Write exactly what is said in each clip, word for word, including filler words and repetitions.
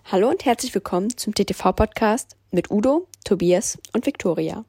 Hallo und herzlich willkommen zum T T V-Podcast mit Udo, Tobias und Viktoria.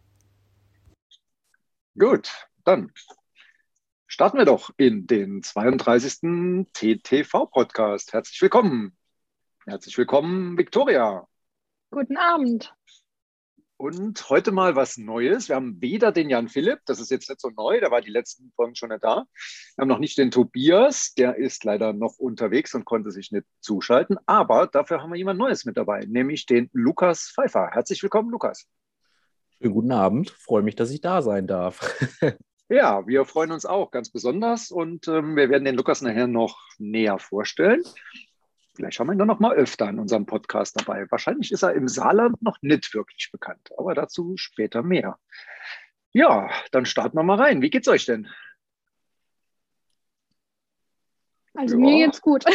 Gut, dann starten wir doch in den zweiunddreißigsten T T V-Podcast. Herzlich willkommen. Herzlich willkommen, Viktoria. Guten Abend. Und heute mal was Neues. Wir haben weder den Jan Philipp, das ist jetzt nicht so neu, der war die letzten Folgen schon nicht da. Wir haben noch nicht den Tobias, der ist leider noch unterwegs und konnte sich nicht zuschalten. Aber dafür haben wir jemand Neues mit dabei, nämlich den Lukas Pfeiffer. Herzlich willkommen, Lukas. Schönen guten Abend. Freue mich, dass ich da sein darf. Ja, wir freuen uns auch ganz besonders und ähm, wir werden den Lukas nachher noch näher vorstellen. Vielleicht haben wir ihn noch mal öfter in unserem Podcast dabei. Wahrscheinlich ist er im Saarland noch nicht wirklich bekannt, aber dazu später mehr. Ja, dann starten wir mal rein. Wie geht's euch denn? Also Ja. mir geht's gut.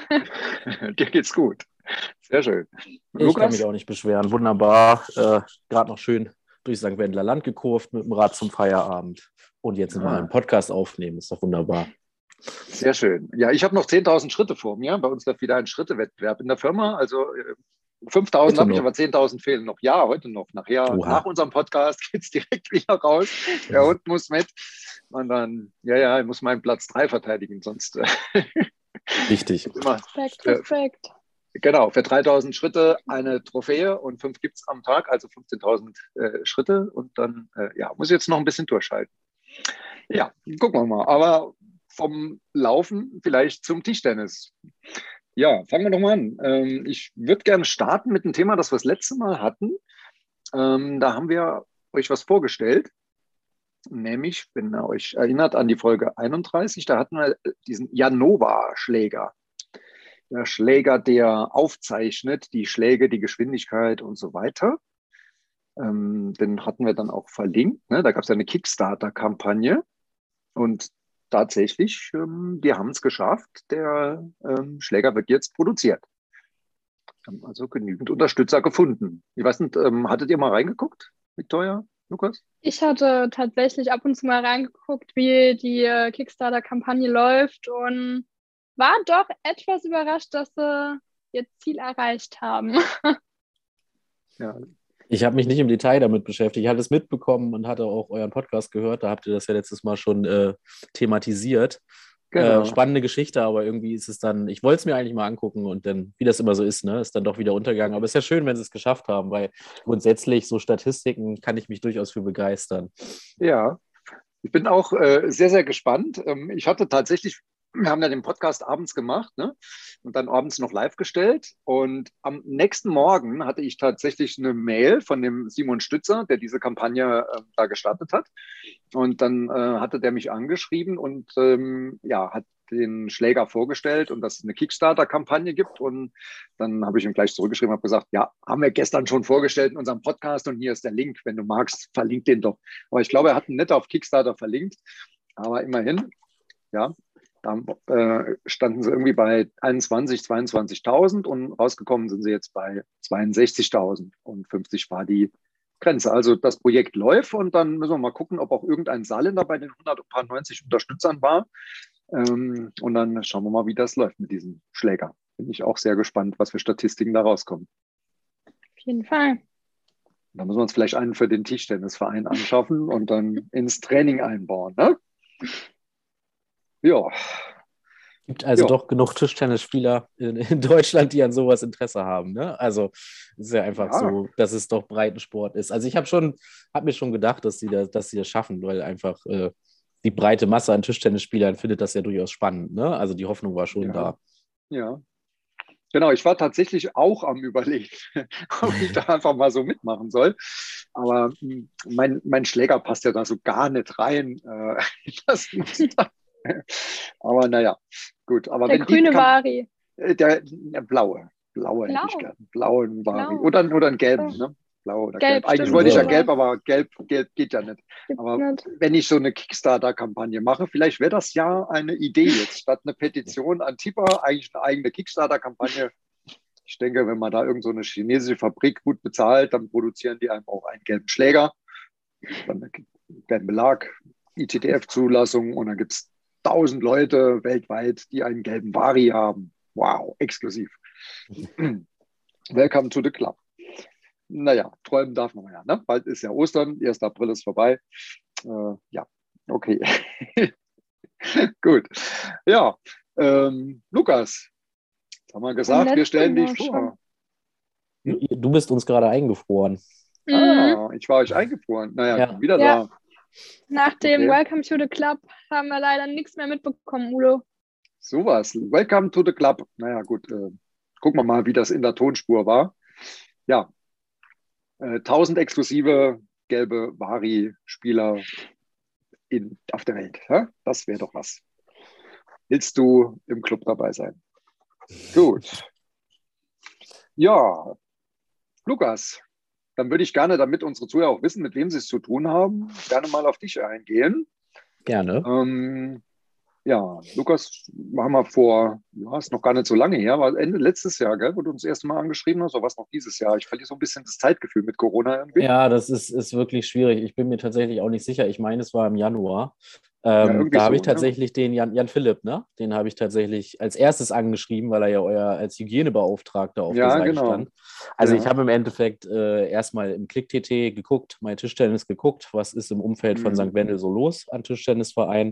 Dir geht's gut. Sehr schön. Ich Lukas? Kann mich auch nicht beschweren. Wunderbar. Äh, Gerade noch schön durch Sankt Wendler Land gekurvt mit dem Rad zum Feierabend. Und jetzt ah. mal einen Podcast aufnehmen. Ist doch wunderbar. Sehr schön. Ja, ich habe noch zehntausend Schritte vor mir. Bei uns läuft wieder ein Schrittewettbewerb in der Firma. Also fünftausend habe ich, aber zehntausend fehlen noch. Ja, heute noch. Nachher, Oha. Nach unserem Podcast geht es direkt wieder raus. Der Hund muss mit. Und dann, ja, ja, ich muss meinen Platz drei verteidigen, sonst. Richtig. Respekt, Respekt. Genau, für dreitausend Schritte eine Trophäe und fünf gibt es am Tag, also fünfzehntausend äh, Schritte. Und dann, äh, ja, muss ich jetzt noch ein bisschen durchhalten. Ja, gucken wir mal. Aber vom Laufen vielleicht zum Tischtennis. Ja, fangen wir doch mal an. Ähm, ich würde gerne starten mit einem Thema, das wir das letzte Mal hatten. Ähm, da haben wir euch was vorgestellt. Nämlich, wenn ihr euch erinnert an die Folge einunddreißig, da hatten wir diesen Janova-Schläger. Der Schläger, der aufzeichnet die Schläge, die Geschwindigkeit und so weiter. Ähm, den hatten wir dann auch verlinkt. Ne? Da gab es ja eine Kickstarter-Kampagne. Und tatsächlich, ähm, die haben es geschafft. Der ähm, Schläger wird jetzt produziert. Wir haben also genügend Unterstützer gefunden. Ich weiß nicht, ähm, hattet ihr mal reingeguckt, Viktoria, Lukas? Ich hatte tatsächlich ab und zu mal reingeguckt, wie die äh, Kickstarter-Kampagne läuft und war doch etwas überrascht, dass sie ihr Ziel erreicht haben. Ja. Ich habe mich nicht im Detail damit beschäftigt. Ich hatte es mitbekommen und hatte auch euren Podcast gehört. Da habt ihr das ja letztes Mal schon äh, thematisiert. Genau. Äh, spannende Geschichte, aber irgendwie ist es dann, ich wollte es mir eigentlich mal angucken und dann, wie das immer so ist, ne, ist dann doch wieder untergegangen. Aber es ist ja schön, wenn sie es geschafft haben, weil grundsätzlich so Statistiken kann ich mich durchaus für begeistern. Ja, ich bin auch äh, sehr, sehr gespannt. Ähm, ich hatte tatsächlich, wir haben ja den Podcast abends gemacht, ne? Und dann abends noch live gestellt. Und am nächsten Morgen hatte ich tatsächlich eine Mail von dem Simon Stützer, der diese Kampagne äh, da gestartet hat. Und dann äh, hatte der mich angeschrieben und ähm, ja, hat den Schläger vorgestellt und dass es eine Kickstarter-Kampagne gibt. Und dann habe ich ihm gleich zurückgeschrieben und habe gesagt, ja, haben wir gestern schon vorgestellt in unserem Podcast und hier ist der Link. Wenn du magst, verlink den doch. Aber ich glaube, er hat ihn nicht auf Kickstarter verlinkt. Aber immerhin, ja, da äh, standen sie irgendwie bei einundzwanzig, zweiundzwanzigtausend und rausgekommen sind sie jetzt bei zweiundsechzigtausend und fünfzig war die Grenze. Also das Projekt läuft und dann müssen wir mal gucken, ob auch irgendein Saarländer bei den hundertneunzig Unterstützern war. Ähm, und dann schauen wir mal, wie das läuft mit diesem Schläger. Bin ich auch sehr gespannt, was für Statistiken da rauskommen. Auf jeden Fall. Da müssen wir uns vielleicht einen für den Tischtennisverein anschaffen und dann ins Training einbauen, ne? Ja. Gibt also ja. doch genug Tischtennisspieler in, in Deutschland, die an sowas Interesse haben. Ne? Also es ist ja einfach ja. so, dass es doch Breitensport ist. Also ich habe schon, habe mir schon gedacht, dass sie das, dass sie das schaffen, weil einfach äh, die breite Masse an Tischtennisspielern findet das ja durchaus spannend. Ne? Also die Hoffnung war schon ja. da. Ja. Genau, ich war tatsächlich auch am Überlegen, ob ich da einfach mal so mitmachen soll. Aber mein, mein Schläger passt ja da so gar nicht rein. Das muss da aber naja, gut. Aber der wenn grüne die Vari. Der, der blaue. Blaue Blau. hätte ich gerne. Blauen Vari. Blau. Oder, oder einen gelben, ne? Blau oder gelb. gelb. Eigentlich Stimmt, wollte ich ja ja. gelb, aber gelb, gelb geht ja nicht. Gibt's aber nicht. Wenn ich so eine Kickstarter-Kampagne mache, vielleicht wäre das ja eine Idee jetzt. Statt eine Petition an Tipper, eigentlich eine eigene Kickstarter-Kampagne. Ich denke, wenn man da irgend so eine chinesische Fabrik gut bezahlt, dann produzieren die einem auch einen gelben Schläger, dann einen gelben Belag, I T T F-Zulassung und dann gibt es tausend Leute weltweit, die einen gelben Vari haben. Wow, exklusiv. Welcome to the club. Naja, träumen darf man ja. Ne? Bald ist ja Ostern, erster April ist vorbei. Äh, ja, okay. Gut. Ja, ähm, Lukas, jetzt haben wir gesagt, wir stellen dich vor. Hm? Du bist uns gerade eingefroren. Mhm. Ah, ich war euch eingefroren. Naja, Ja. wieder Ja. da. Nach dem Okay. Welcome to the Club haben wir leider nichts mehr mitbekommen, Udo. Sowas. Welcome to the club. Naja, gut. Äh, gucken wir mal, wie das in der Tonspur war. Ja. Äh, tausend exklusive gelbe Vari-Spieler in, auf der Welt. Ja? Das wäre doch was. Willst du im Club dabei sein? Gut. Ja, Lukas, dann würde ich gerne, damit unsere Zuhörer auch wissen, mit wem sie es zu tun haben, gerne mal auf dich eingehen. Gerne. Ähm, ja, Lukas, haben wir vor, ja, ist noch gar nicht so lange her, war Ende letztes Jahr, gell, wo du uns das erste Mal angeschrieben hast, oder was noch dieses Jahr? Ich verliere so ein bisschen das Zeitgefühl mit Corona irgendwie. Ja, das ist, ist wirklich schwierig. Ich bin mir tatsächlich auch nicht sicher. Ich meine, es war im Januar. Ja, Ähm, irgendwie da habe so, ich tatsächlich den Jan, Jan Philipp, ne? Den habe ich tatsächlich als erstes angeschrieben, weil er ja euer als Hygienebeauftragter auf der Ja, Seite genau. stand. Also Ja. ich habe im Endeffekt äh, erstmal im Klick-T T geguckt, mein Tischtennis geguckt, was ist im Umfeld von Mhm. Sankt Wendel so los an Tischtennisverein.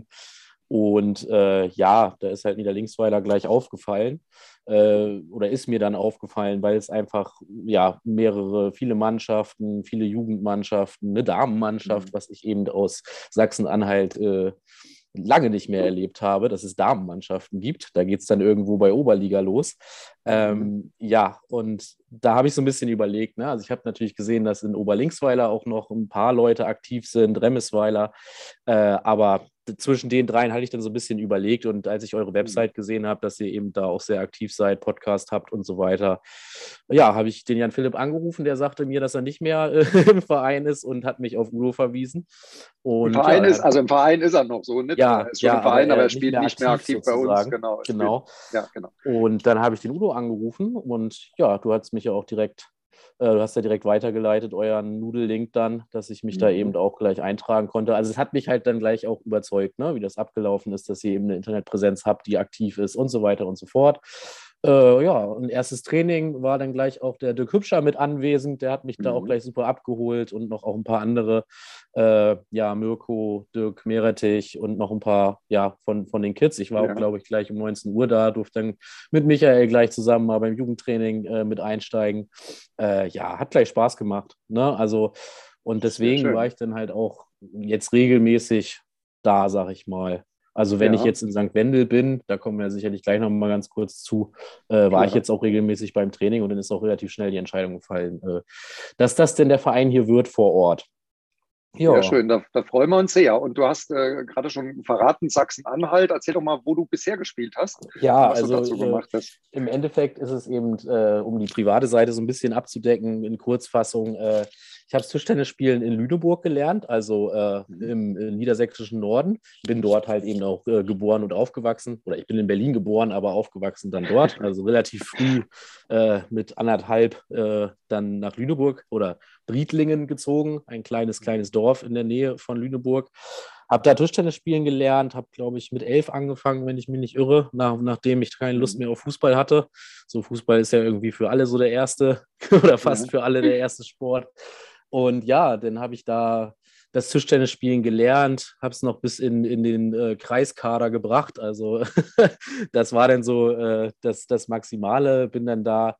Und äh, ja, da ist halt Niederlinksweiler gleich aufgefallen äh, oder ist mir dann aufgefallen, weil es einfach ja mehrere, viele Mannschaften, viele Jugendmannschaften, eine Damenmannschaft, Mhm. was ich eben aus Sachsen-Anhalt äh, lange nicht mehr erlebt habe, dass es Damenmannschaften gibt. Da geht es dann irgendwo bei Oberliga los. Ähm, Mhm. ja, und da habe ich so ein bisschen überlegt, ne? Also ich habe natürlich gesehen, dass in Oberlinksweiler auch noch ein paar Leute aktiv sind, Remmisweiler, äh, aber zwischen den dreien hatte ich dann so ein bisschen überlegt und als ich eure Website gesehen habe, dass ihr eben da auch sehr aktiv seid, Podcast habt und so weiter, ja, habe ich den Jan Philipp angerufen, der sagte mir, dass er nicht mehr äh, im Verein ist und hat mich auf Udo verwiesen. Und Im Verein ja, ist, also im Verein ist er noch so, nicht? ja, Er ist schon ja, im aber Verein, aber er er nicht spielt mehr nicht mehr aktiv aktiv bei uns. sozusagen. Genau. er spielt- Genau. Ja, genau. Und dann habe ich den Udo angerufen und ja, du hast mich ja auch direkt, äh, du hast ja direkt weitergeleitet, euren Nudellink dann, dass ich mich Mhm. da eben auch gleich eintragen konnte. Also es hat mich halt dann gleich auch überzeugt, ne, wie das abgelaufen ist, dass ihr eben eine Internetpräsenz habt, die aktiv ist und so weiter und so fort. Äh, ja, ein erstes Training war dann gleich auch der Dirk Hübscher mit anwesend. Der hat mich da auch Mhm. gleich super abgeholt und noch auch ein paar andere. Äh, ja, Mirko, Dirk Meretich und noch ein paar, ja, von, von den Kids. Ich war Ja. auch, glaube ich, gleich um neunzehn Uhr da, durfte dann mit Michael gleich zusammen mal beim Jugendtraining äh, mit einsteigen. Äh, ja, hat gleich Spaß gemacht. Ne? Also, und deswegen schön. war ich dann halt auch jetzt regelmäßig da, sag ich mal. Also wenn Ja. ich jetzt in Sankt Wendel bin, da kommen wir sicherlich gleich noch mal ganz kurz zu, äh, war Klar. ich jetzt auch regelmäßig beim Training und dann ist auch relativ schnell die Entscheidung gefallen, äh, dass das denn der Verein hier wird vor Ort. Ja, Ja, schön, da, da freuen wir uns sehr. Und du hast äh, gerade schon verraten, Sachsen-Anhalt. Erzähl doch mal, wo du bisher gespielt hast ja, und was also du dazu äh, gemacht hast. im Endeffekt ist es eben, äh, um die private Seite so ein bisschen abzudecken, in Kurzfassung, äh, ich habe Tischtennisspielen in Lüneburg gelernt, also äh, im, im niedersächsischen Norden. Bin dort halt eben auch äh, geboren und aufgewachsen. Oder ich bin in Berlin geboren, aber aufgewachsen dann dort. Also relativ früh äh, mit anderthalb äh, dann nach Lüneburg oder Briedlingen gezogen, ein kleines, kleines Dorf in der Nähe von Lüneburg. Habe da Tischtennis spielen gelernt, habe, glaube ich, mit elf angefangen, wenn ich mich nicht irre, nach, nachdem ich keine Lust mehr auf Fußball hatte. So, Fußball ist ja irgendwie für alle so der erste oder fast Ja. für alle der erste Sport. Und ja, dann habe ich da das Tischtennisspielen gelernt, habe es noch bis in, in den äh, Kreiskader gebracht. Also das war dann so äh, das, das Maximale. Bin dann da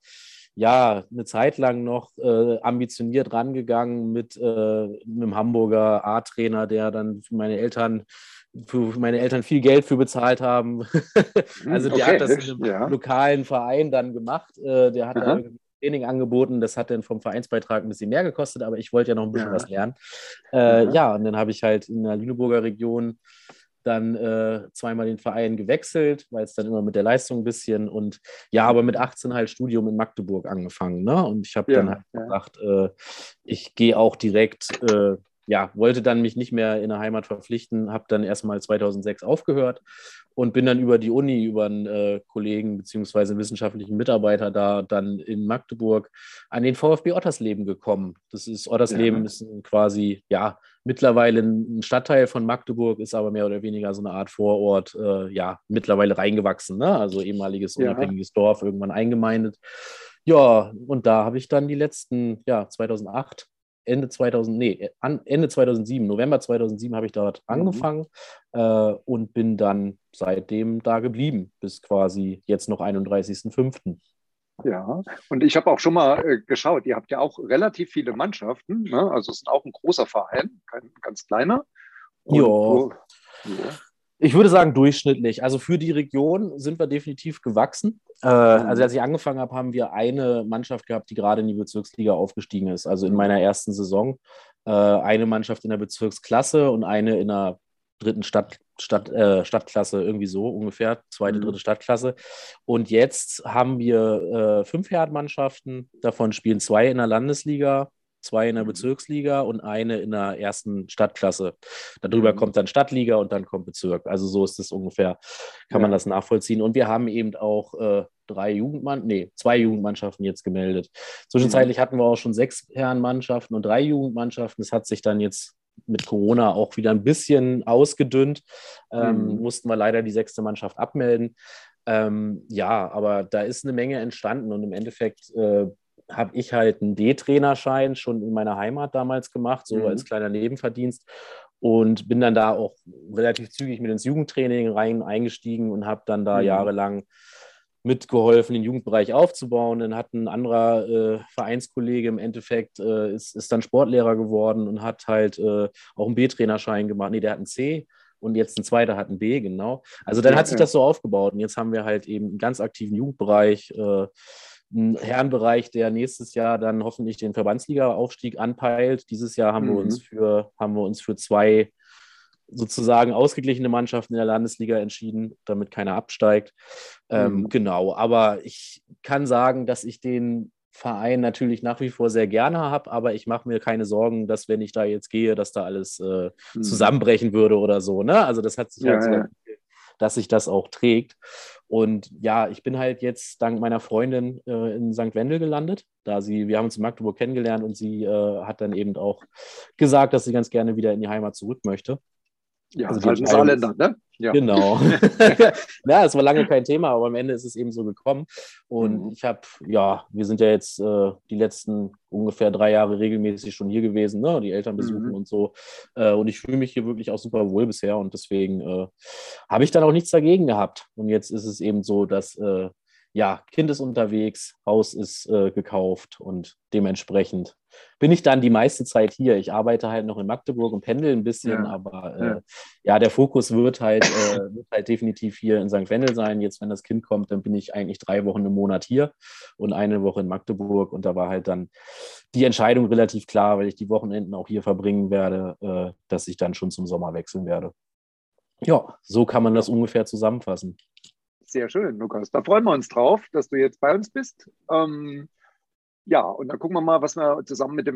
ja eine Zeit lang noch äh, ambitioniert rangegangen mit, äh, mit einem Hamburger A-Trainer, der dann für meine Eltern für meine Eltern viel Geld für bezahlt haben. Also der Okay, hat das in einem ja. lokalen Verein dann gemacht. Äh, der hat da Aha. irgendwie Training angeboten. Das hat dann vom Vereinsbeitrag ein bisschen mehr gekostet, aber ich wollte ja noch ein bisschen Ja. was lernen. Äh, Aha. ja, und dann habe ich halt in der Lüneburger Region dann äh, zweimal den Verein gewechselt, weil es dann immer mit der Leistung ein bisschen und ja, aber mit achtzehn halt Studium in Magdeburg angefangen. Ne? Und ich habe Ja, dann halt ja. gesagt, äh, ich gehe auch direkt, äh, ja, wollte dann mich nicht mehr in der Heimat verpflichten, habe dann erstmal zweitausendsechs aufgehört und bin dann über die Uni, über einen äh, Kollegen beziehungsweise einen wissenschaftlichen Mitarbeiter da dann in Magdeburg an den VfB Ottersleben gekommen. Das ist, Ottersleben Ja. ist ein quasi, ja, mittlerweile ein Stadtteil von Magdeburg, ist aber mehr oder weniger so eine Art Vorort, äh, ja, mittlerweile reingewachsen, ne? Also ehemaliges Ja. unabhängiges Dorf, irgendwann eingemeindet. Ja, und da habe ich dann die letzten, ja, zweitausendacht, Ende zweitausend, nee, an, Ende zweitausendsieben, November zweitausendsieben habe ich dort Mhm. angefangen äh, und bin dann seitdem da geblieben, bis quasi jetzt noch einunddreißigsten fünften Ja, und ich habe auch schon mal äh, geschaut, ihr habt ja auch relativ viele Mannschaften, ne? Also es ist auch ein großer Verein, kein ganz kleiner. Und Ja, du, ja. ich würde sagen durchschnittlich. Also für die Region sind wir definitiv gewachsen. Äh, also als Mhm. ich angefangen habe, haben wir eine Mannschaft gehabt, die gerade in die Bezirksliga aufgestiegen ist. Also in meiner ersten Saison äh, eine Mannschaft in der Bezirksklasse und eine in der dritten Stadt, Stadt, äh, Stadtklasse, irgendwie so ungefähr, zweite, dritte Mhm. Stadtklasse. Und jetzt haben wir äh, fünf Herrenmannschaften, davon spielen zwei in der Landesliga, zwei in der Mhm. Bezirksliga und eine in der ersten Stadtklasse. Darüber Mhm. kommt dann Stadtliga und dann kommt Bezirk. Also so ist es ungefähr, kann man Ja. das nachvollziehen. Und wir haben eben auch äh, drei Jugendmann, nee, zwei Jugendmannschaften jetzt gemeldet. Mhm. Zwischenzeitlich hatten wir auch schon sechs Herrenmannschaften und drei Jugendmannschaften. Das hat sich dann jetzt mit Corona auch wieder ein bisschen ausgedünnt. Ähm, Mhm. mussten wir leider die sechste Mannschaft abmelden. Ähm, ja, aber da ist eine Menge entstanden und im Endeffekt äh, habe ich halt einen D-Trainerschein schon in meiner Heimat damals gemacht, so als Mhm. kleiner Nebenverdienst und bin dann da auch relativ zügig mit ins Jugendtraining rein eingestiegen und habe dann da Mhm. jahrelang mitgeholfen, den Jugendbereich aufzubauen. Dann hat ein anderer äh, Vereinskollege im Endeffekt, äh, ist, ist dann Sportlehrer geworden und hat halt äh, auch einen B-Trainerschein gemacht. Nee, der hat einen C und jetzt ein zweiter hat ein B, genau. Also dann Ja, hat sich ja. das so aufgebaut und jetzt haben wir halt eben einen ganz aktiven Jugendbereich, äh, einen Herrenbereich, der nächstes Jahr dann hoffentlich den Verbandsliga-Aufstieg anpeilt. Dieses Jahr haben wir uns Mhm. für, haben wir uns für zwei sozusagen ausgeglichene Mannschaften in der Landesliga entschieden, damit keiner absteigt. Ähm, Mhm. genau, aber ich kann sagen, dass ich den Verein natürlich nach wie vor sehr gerne habe, aber ich mache mir keine Sorgen, dass wenn ich da jetzt gehe, dass da alles äh, Mhm. zusammenbrechen würde oder so. Ne? Also das hat sich halt Ja, so, ja. dass sich das auch trägt. Und ja, ich bin halt jetzt dank meiner Freundin äh, in Sankt Wendel gelandet, da sie, wir haben uns in Magdeburg kennengelernt und sie äh, hat dann eben auch gesagt, dass sie ganz gerne wieder in die Heimat zurück möchte. Ja, Also ist die halt ein Entscheidung ist, Saarländer, ne? Ja. genau. Ja, es war lange kein Thema, aber am Ende ist es eben so gekommen. Und Mhm. ich habe, ja, wir sind ja jetzt äh, die letzten ungefähr drei Jahre regelmäßig schon hier gewesen, ne? Die Eltern besuchen Mhm. und so. Äh, und ich fühle mich hier wirklich auch super wohl bisher und deswegen äh, habe ich dann auch nichts dagegen gehabt. Und jetzt ist es eben so, dass äh, ja, Kind ist unterwegs, Haus ist äh, gekauft und dementsprechend bin ich dann die meiste Zeit hier. Ich arbeite halt noch in Magdeburg und pendel ein bisschen, Ja, aber ja. äh, ja, der Fokus wird halt, äh, wird halt definitiv hier in Sankt Wendel sein. Jetzt, wenn das Kind kommt, dann bin ich eigentlich drei Wochen im Monat hier und eine Woche in Magdeburg. Und da war halt dann die Entscheidung relativ klar, weil ich die Wochenenden auch hier verbringen werde, äh, dass ich dann schon zum Sommer wechseln werde. Ja, so kann man das Ja. ungefähr zusammenfassen. Sehr schön, Lukas. Da freuen wir uns drauf, dass du jetzt bei uns bist. Ähm, ja, und dann gucken wir mal, was wir zusammen mit dem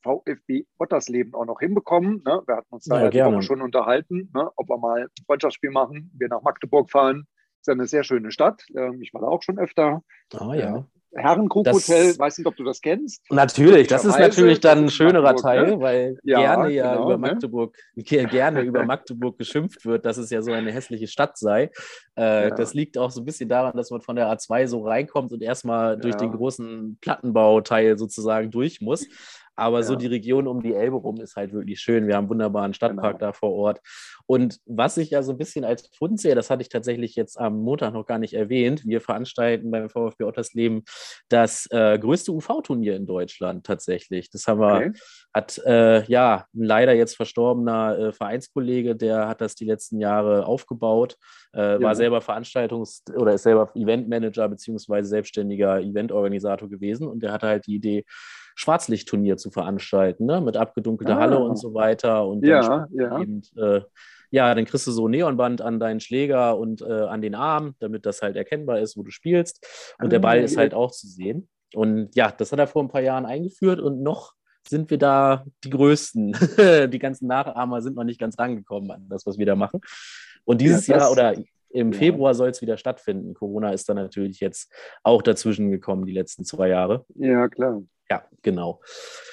VfB Ottersleben auch noch hinbekommen. Ne? Wir hatten uns da Ja, ja die Woche gerne. schon unterhalten, ne? Ob wir mal ein Freundschaftsspiel machen, wir nach Magdeburg fahren. Ist ja eine sehr schöne Stadt. Ähm, ich war da auch schon öfter. Ah Äh, ja. Herrenkrug-Hotel, Das weiß nicht, ob du das kennst. natürlich, das ist Logischerweise, natürlich das dann ein ist in schönerer Magdeburg, ne? Teil, weil Ja, gerne ja genau, über ne? Magdeburg, gerne über Magdeburg geschimpft wird, dass es ja so eine hässliche Stadt sei. Äh, Ja, das liegt auch so ein bisschen daran, dass man von der A zwei so reinkommt und erstmal durch den ja, großen Plattenbauteil sozusagen durch muss. Aber so die ja, Region um die Elbe rum ist halt wirklich schön. Wir haben einen wunderbaren Stadtpark genau. da vor Ort. Und was ich ja so ein bisschen als Fund sehe, das hatte ich tatsächlich jetzt am Montag noch gar nicht erwähnt. Wir veranstalten beim VfB Ottersleben das äh, größte U V-Turnier in Deutschland tatsächlich. Das haben wir, Okay. hat äh, ja ein leider jetzt verstorbener äh, Vereinskollege, der hat das die letzten Jahre aufgebaut, äh, war Ja. selber Veranstaltungs- oder ist selber Eventmanager beziehungsweise selbstständiger Eventorganisator gewesen und der hatte halt die Idee, Schwarzlichtturnier zu veranstalten, ne? Mit abgedunkelter Halle und Ah, so weiter. Und dann ja, spielst du ja, eben, äh, ja, dann kriegst du so ein Neonband an deinen Schläger und äh, an den Arm, damit das halt erkennbar ist, wo du spielst. Und der Ball ah, ist halt auch zu sehen. Und ja, das hat er vor ein paar Jahren eingeführt und noch sind wir da die Größten. Die ganzen Nachahmer sind noch nicht ganz rangekommen an das, was wir da machen. Und ja, dieses Jahr das, oder im ja, Februar soll es wieder stattfinden. Corona ist dann natürlich jetzt auch dazwischen gekommen, die letzten zwei Jahre. ja, klar. Ja, genau.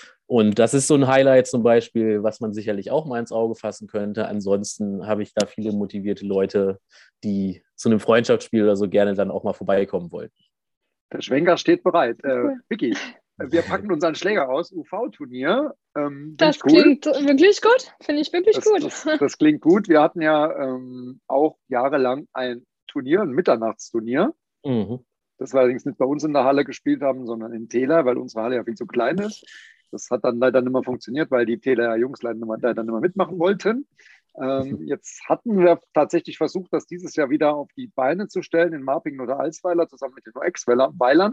Und das ist so ein Highlight zum Beispiel, was man sicherlich auch mal ins Auge fassen könnte. Ansonsten habe ich da viele motivierte Leute, die zu einem Freundschaftsspiel oder so gerne dann auch mal vorbeikommen wollten. Der Schwenker steht bereit. Äh, Vicky, wir packen unseren Schläger aus, U V-Turnier. Ähm, das cool. klingt wirklich gut, finde ich wirklich das, gut. Das, das klingt gut. Wir hatten ja ähm, auch jahrelang ein Turnier, ein Mitternachtsturnier. Mhm. Das wir allerdings nicht bei uns in der Halle gespielt haben, sondern in Tela, weil unsere Halle ja viel zu klein ist. Das hat dann leider nicht mehr funktioniert, weil die Tela Jungs leider nicht mehr, leider nicht mehr mitmachen wollten. Ähm, jetzt hatten wir tatsächlich versucht, das dieses Jahr wieder auf die Beine zu stellen in Marpingen oder Alsweiler zusammen mit den U X-Weilern.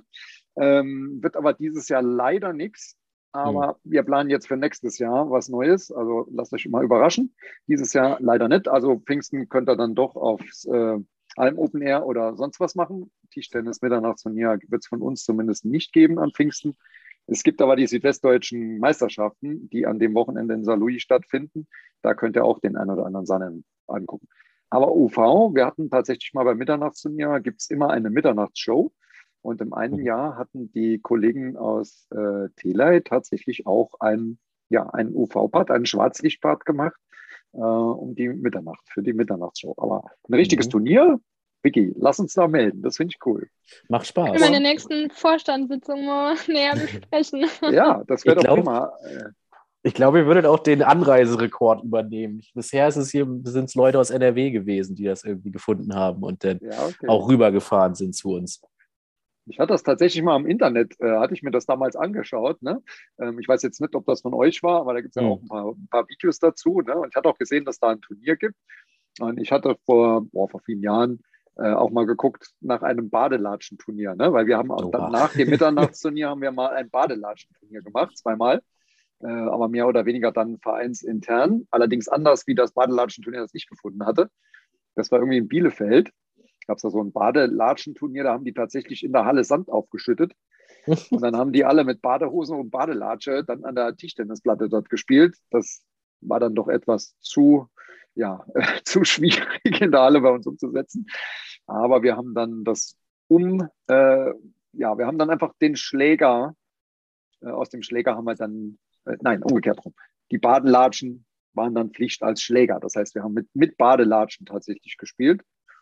Ähm, wird aber dieses Jahr leider nichts. Aber mhm. wir planen jetzt für nächstes Jahr was Neues. Also lasst euch mal überraschen. Dieses Jahr leider nicht. Also Pfingsten könnt ihr dann doch aufs äh, Alm Open Air oder sonst was machen. Tischtennis Mitternachtsturnier wird es von uns zumindest nicht geben an Pfingsten. Es gibt aber die südwestdeutschen Meisterschaften, die an dem Wochenende in Saint Louis stattfinden. Da könnt ihr auch den einen oder anderen Sannen angucken. Aber U V, wir hatten tatsächlich mal beim Mitternachtsturnier, gibt es immer eine Mitternachtsshow. Und im einen Jahr hatten die Kollegen aus äh, Telei tatsächlich auch ein, ja, einen U V-Part, einen Schwarzlichtpart gemacht, äh, um die Mitternacht, für die Mitternachtsshow. Aber ein richtiges mhm. Turnier, Vicky, lass uns da melden. Das finde ich cool. Macht Spaß. Können wir in der nächsten Vorstandssitzung mal näher besprechen. Ja, das wäre doch glaub, prima. Ich glaube, ihr würdet auch den Anreiserekord übernehmen. Bisher ist es hier, sind es Leute aus N R W gewesen, die das irgendwie gefunden haben und dann ja, okay. auch rübergefahren sind zu uns. Ich hatte das tatsächlich mal im Internet, äh, hatte ich mir das damals angeschaut. Ne? Ähm, ich weiß jetzt nicht, ob das von euch war, aber da gibt es ja mhm. auch ein paar, ein paar Videos dazu. Ne? Und ich hatte auch gesehen, dass da ein Turnier gibt. Und ich hatte vor, boah, vor vielen Jahren äh, auch mal geguckt nach einem Badelatschen-Turnier. Ne? Weil wir haben auch dann, nach dem Mitternachtsturnier haben wir mal ein Badelatschen-Turnier gemacht, zweimal. Äh, aber mehr oder weniger dann vereinsintern. Allerdings anders wie das Badelatschen-Turnier, das ich gefunden hatte. Das war irgendwie in Bielefeld. Gab es da so ein Badelatschen-Turnier, da haben die tatsächlich in der Halle Sand aufgeschüttet. Und dann haben die alle mit Badehosen und Badelatsche dann an der Tischtennisplatte dort gespielt. Das war dann doch etwas zu, ja, zu schwierig in der Halle bei uns umzusetzen. Aber wir haben dann das um, äh, ja, wir haben dann einfach den Schläger, äh, aus dem Schläger haben wir dann, äh, nein, umgekehrt rum. Die Badelatschen waren dann Pflicht als Schläger. Das heißt, wir haben mit, mit Badelatschen tatsächlich gespielt.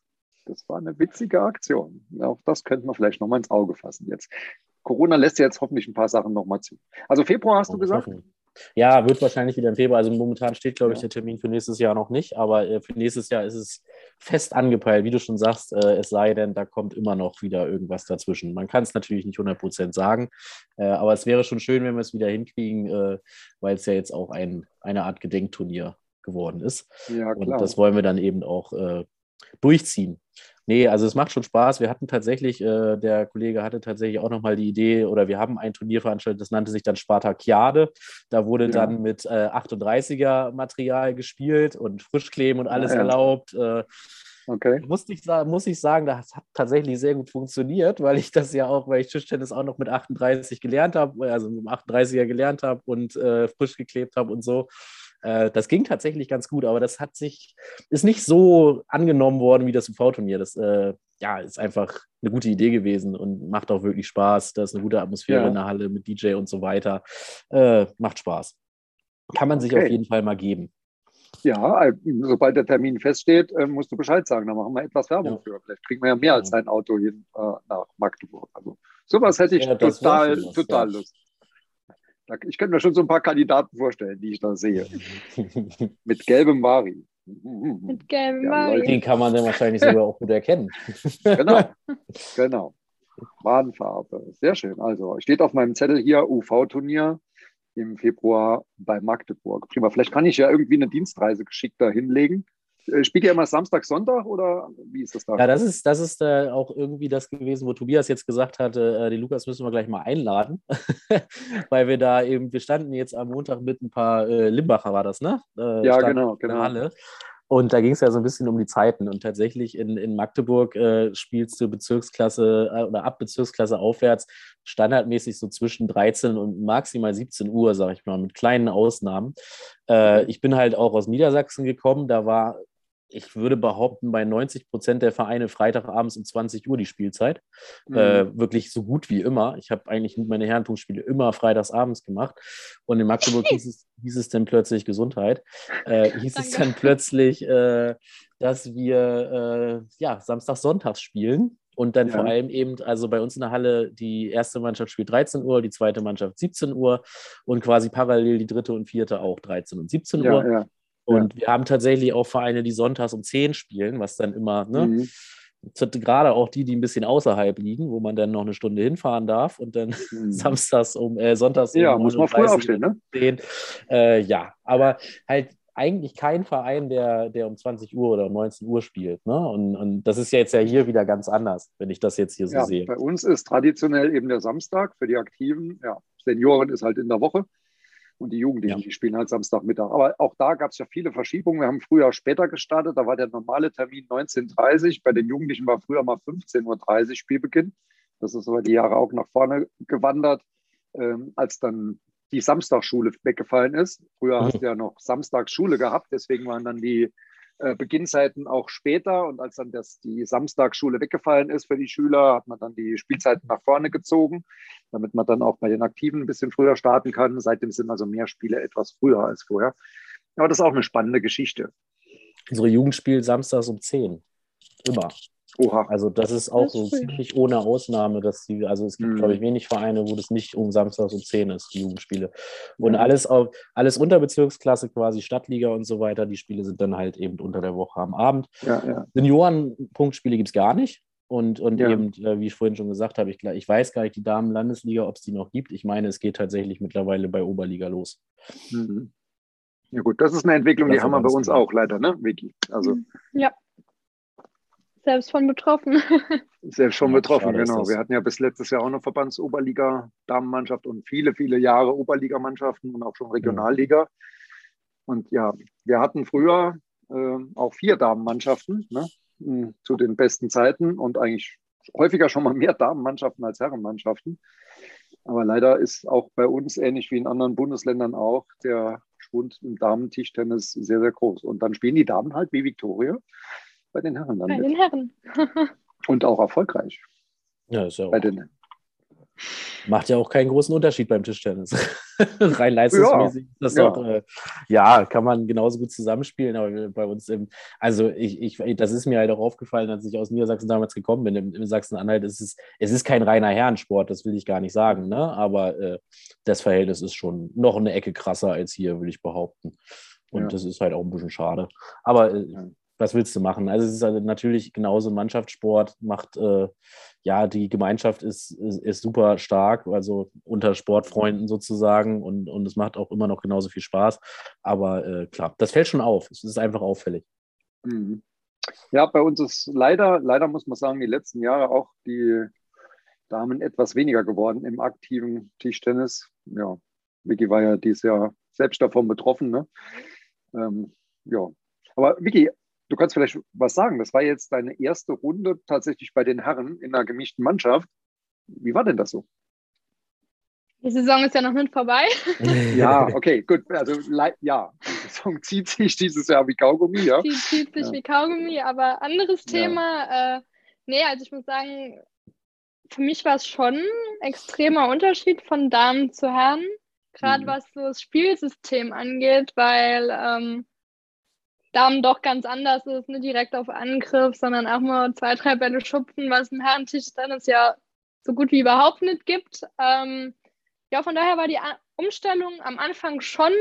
Das war eine witzige Aktion. Auch das könnte man vielleicht nochmal ins Auge fassen jetzt. Corona lässt ja jetzt hoffentlich ein paar Sachen nochmal zu. Also Februar hast du gesagt? Ja, wird wahrscheinlich wieder im Februar. Also momentan steht, glaube ich, ja. der Termin für nächstes Jahr noch nicht. Aber äh, für nächstes Jahr ist es fest angepeilt, wie du schon sagst. Äh, es sei denn, da kommt immer noch wieder irgendwas dazwischen. Man kann es natürlich nicht hundert Prozent sagen. Äh, aber es wäre schon schön, wenn wir es wieder hinkriegen, äh, weil es ja jetzt auch ein, eine Art Gedenkturnier geworden ist. Ja, klar. Und das wollen wir dann eben auch äh, durchziehen. Nee, also es macht schon Spaß. Wir hatten tatsächlich, äh, der Kollege hatte tatsächlich auch nochmal die Idee, oder wir haben ein Turnier veranstaltet, das nannte sich dann Spartakiade. Da wurde ja. dann mit äh, achtunddreißiger Material gespielt und Frischkleben und alles ja, ja. erlaubt. Äh, okay. muss, ich, muss ich sagen, das hat tatsächlich sehr gut funktioniert, weil ich das ja auch, weil ich Tischtennis auch noch mit achtunddreißig gelernt habe, also mit dem achtunddreißiger gelernt habe und äh, frisch geklebt habe und so. Das ging tatsächlich ganz gut, aber das hat sich, ist nicht so angenommen worden wie das U V-Turnier. Das äh, ja, ist einfach eine gute Idee gewesen und macht auch wirklich Spaß. Da ist eine gute Atmosphäre ja. in der Halle mit D J und so weiter. Äh, macht Spaß. Kann man okay. sich auf jeden Fall mal geben. Ja, sobald der Termin feststeht, musst du Bescheid sagen. Da machen wir etwas Werbung ja. für. Vielleicht kriegen wir ja mehr als ein Auto hin äh, nach Magdeburg. Also sowas hätte ich ja, total, was, total ja. Lust. Ich könnte mir schon so ein paar Kandidaten vorstellen, die ich da sehe. Mit gelbem Vari. Mit gelbem ja, Vari. Den kann man dann wahrscheinlich sogar auch gut erkennen. Genau, genau. Wadenfarbe. Sehr schön. Also steht auf meinem Zettel hier U V-Turnier im Februar bei Magdeburg. Prima. Vielleicht kann ich ja irgendwie eine Dienstreise geschickt da hinlegen. Spielt ihr immer Samstag, Sonntag oder wie ist das da? Ja, das ist, das ist äh, auch irgendwie das gewesen, wo Tobias jetzt gesagt hatte, äh, den Lukas müssen wir gleich mal einladen, weil wir da eben, wir standen jetzt am Montag mit ein paar, äh, Limbacher war das, ne? Äh, ja, genau, genau. Halle. Und da ging es ja so ein bisschen um die Zeiten. Und tatsächlich in, in Magdeburg äh, spielst du Bezirksklasse äh, oder ab Bezirksklasse aufwärts standardmäßig so zwischen dreizehn und maximal siebzehn Uhr, sag ich mal, mit kleinen Ausnahmen. Äh, ich bin halt auch aus Niedersachsen gekommen, da war, ich würde behaupten, bei neunzig Prozent der Vereine Freitagabends um zwanzig Uhr die Spielzeit. Mhm. Äh, wirklich so gut wie immer. Ich habe eigentlich meine Herrenturmspiele immer freitagsabends gemacht. Und in Magdeburg hieß es, hieß es dann plötzlich Gesundheit. Äh, hieß Danke. es dann plötzlich, äh, dass wir äh, ja, Samstag, Sonntags spielen. Und dann Ja. vor allem eben, also bei uns in der Halle, die erste Mannschaft spielt dreizehn Uhr, die zweite Mannschaft siebzehn Uhr und quasi parallel die dritte und vierte auch dreizehn und siebzehn Ja, Uhr. ja. Und wir haben tatsächlich auch Vereine, die sonntags um zehn spielen, was dann immer, ne, Mhm. gerade auch die, die ein bisschen außerhalb liegen, wo man dann noch eine Stunde hinfahren darf und dann Mhm. samstags um, äh, sonntags Ja, um muss man früh aufstehen, ne? zehn. Äh, ja, aber halt eigentlich kein Verein, der, der um zwanzig Uhr oder um neunzehn Uhr spielt. Ne? Und, und das ist ja jetzt ja hier wieder ganz anders, wenn ich das jetzt hier so Ja, sehe. bei uns ist traditionell eben der Samstag für die Aktiven. Ja, Senioren ist halt in der Woche und die Jugendlichen, Ja. die spielen halt Samstagmittag. Aber auch da gab es ja viele Verschiebungen. Wir haben früher später gestartet, da war der normale Termin neunzehn Uhr dreißig. Bei den Jugendlichen war früher mal fünfzehn Uhr dreißig Spielbeginn. Das ist aber die Jahre auch nach vorne gewandert, ähm, als dann die Samstagsschule weggefallen ist. Früher Mhm. hast du ja noch Samstagsschule gehabt, deswegen waren dann die äh, Beginnzeiten auch später. Und als dann das, die Samstagsschule weggefallen ist für die Schüler, hat man dann die Spielzeiten nach vorne gezogen, damit man dann auch bei den Aktiven ein bisschen früher starten kann. Seitdem sind also mehr Spiele etwas früher als vorher. Aber das ist auch eine spannende Geschichte. Unsere Jugend spielt samstags um zehn. Immer. Oha. Also das ist auch Das ist so früh. ziemlich ohne Ausnahme, dass die, also es gibt, Mhm. glaube ich, wenig Vereine, wo das nicht um samstags um zehn ist, die Jugendspiele. Und Ja. alles auf, alles unter Bezirksklasse, quasi Stadtliga und so weiter, die Spiele sind dann halt eben unter der Woche am Abend. Ja, ja. Senioren-Punktspiele gibt es gar nicht. Und, und Ja. eben, äh, wie ich vorhin schon gesagt habe, ich, ich weiß gar nicht, die Damen-Landesliga, ob es die noch gibt. Ich meine, es geht tatsächlich mittlerweile bei Oberliga los. Mhm. Ja gut, das ist eine Entwicklung, die Das haben wir bei ganz uns genau. auch leider, ne, Vicky? Also Ja. Selbst von betroffen. selbst schon Ja, betroffen, schade ist genau. das. Wir hatten ja bis letztes Jahr auch eine Verbandsoberliga-Damenmannschaft und viele, viele Jahre Oberligamannschaften und auch schon Regionalliga. Und ja, wir hatten früher äh, auch vier Damenmannschaften, ne, mh, zu den besten Zeiten und eigentlich häufiger schon mal mehr Damenmannschaften als Herrenmannschaften. Aber leider ist auch bei uns, ähnlich wie in anderen Bundesländern auch, der Schwund im Damentischtennis sehr, sehr groß. Und dann spielen die Damen halt wie Viktoria bei den Herren dann Bei mit. den Herren. Und auch erfolgreich Ja, ist ja bei auch, den. macht ja auch keinen großen Unterschied beim Tischtennis. Rein leistungsmäßig ist das ja. auch, äh, ja, kann man genauso gut zusammenspielen, aber bei uns im, also ich, ich, das ist mir halt auch aufgefallen, als ich aus Niedersachsen damals gekommen bin, im, im Sachsen-Anhalt ist es, es ist kein reiner Herrensport, das will ich gar nicht sagen, ne? Aber äh, das Verhältnis ist schon noch eine Ecke krasser als hier, will ich behaupten. Und Ja. das ist halt auch ein bisschen schade. Aber äh, Ja. was willst du machen? Also es ist also natürlich genauso ein Mannschaftssport, macht, äh, ja, die Gemeinschaft ist, ist, ist super stark, also unter Sportfreunden sozusagen und, und es macht auch immer noch genauso viel Spaß. Aber äh, klar, das fällt schon auf. Es ist einfach auffällig. Mhm. Ja, bei uns ist leider, leider muss man sagen, die letzten Jahre auch die Damen etwas weniger geworden im aktiven Tischtennis. Ja, Vicky war ja dieses Jahr selbst davon betroffen, ne? Ähm, ja, aber Vicky, du kannst vielleicht was sagen. Das war jetzt deine erste Runde tatsächlich bei den Herren in einer gemischten Mannschaft. Wie war denn das so? Die Saison ist ja noch nicht vorbei. Ja, okay, gut. Also ja, die Saison zieht sich dieses Jahr wie Kaugummi, ja. Die zieht sich Ja. wie Kaugummi, aber anderes Ja. Thema. Äh, nee, also ich muss sagen, für mich war es schon ein extremer Unterschied von Damen zu Herren, gerade Mhm. was so das Spielsystem angeht, weil ähm, Damen doch ganz anders ist, nicht direkt auf Angriff, sondern auch mal zwei, drei Bälle schupfen, was im Herrentischtennis ja so gut wie überhaupt nicht gibt. Ähm, ja, von daher war die A- Umstellung am Anfang schon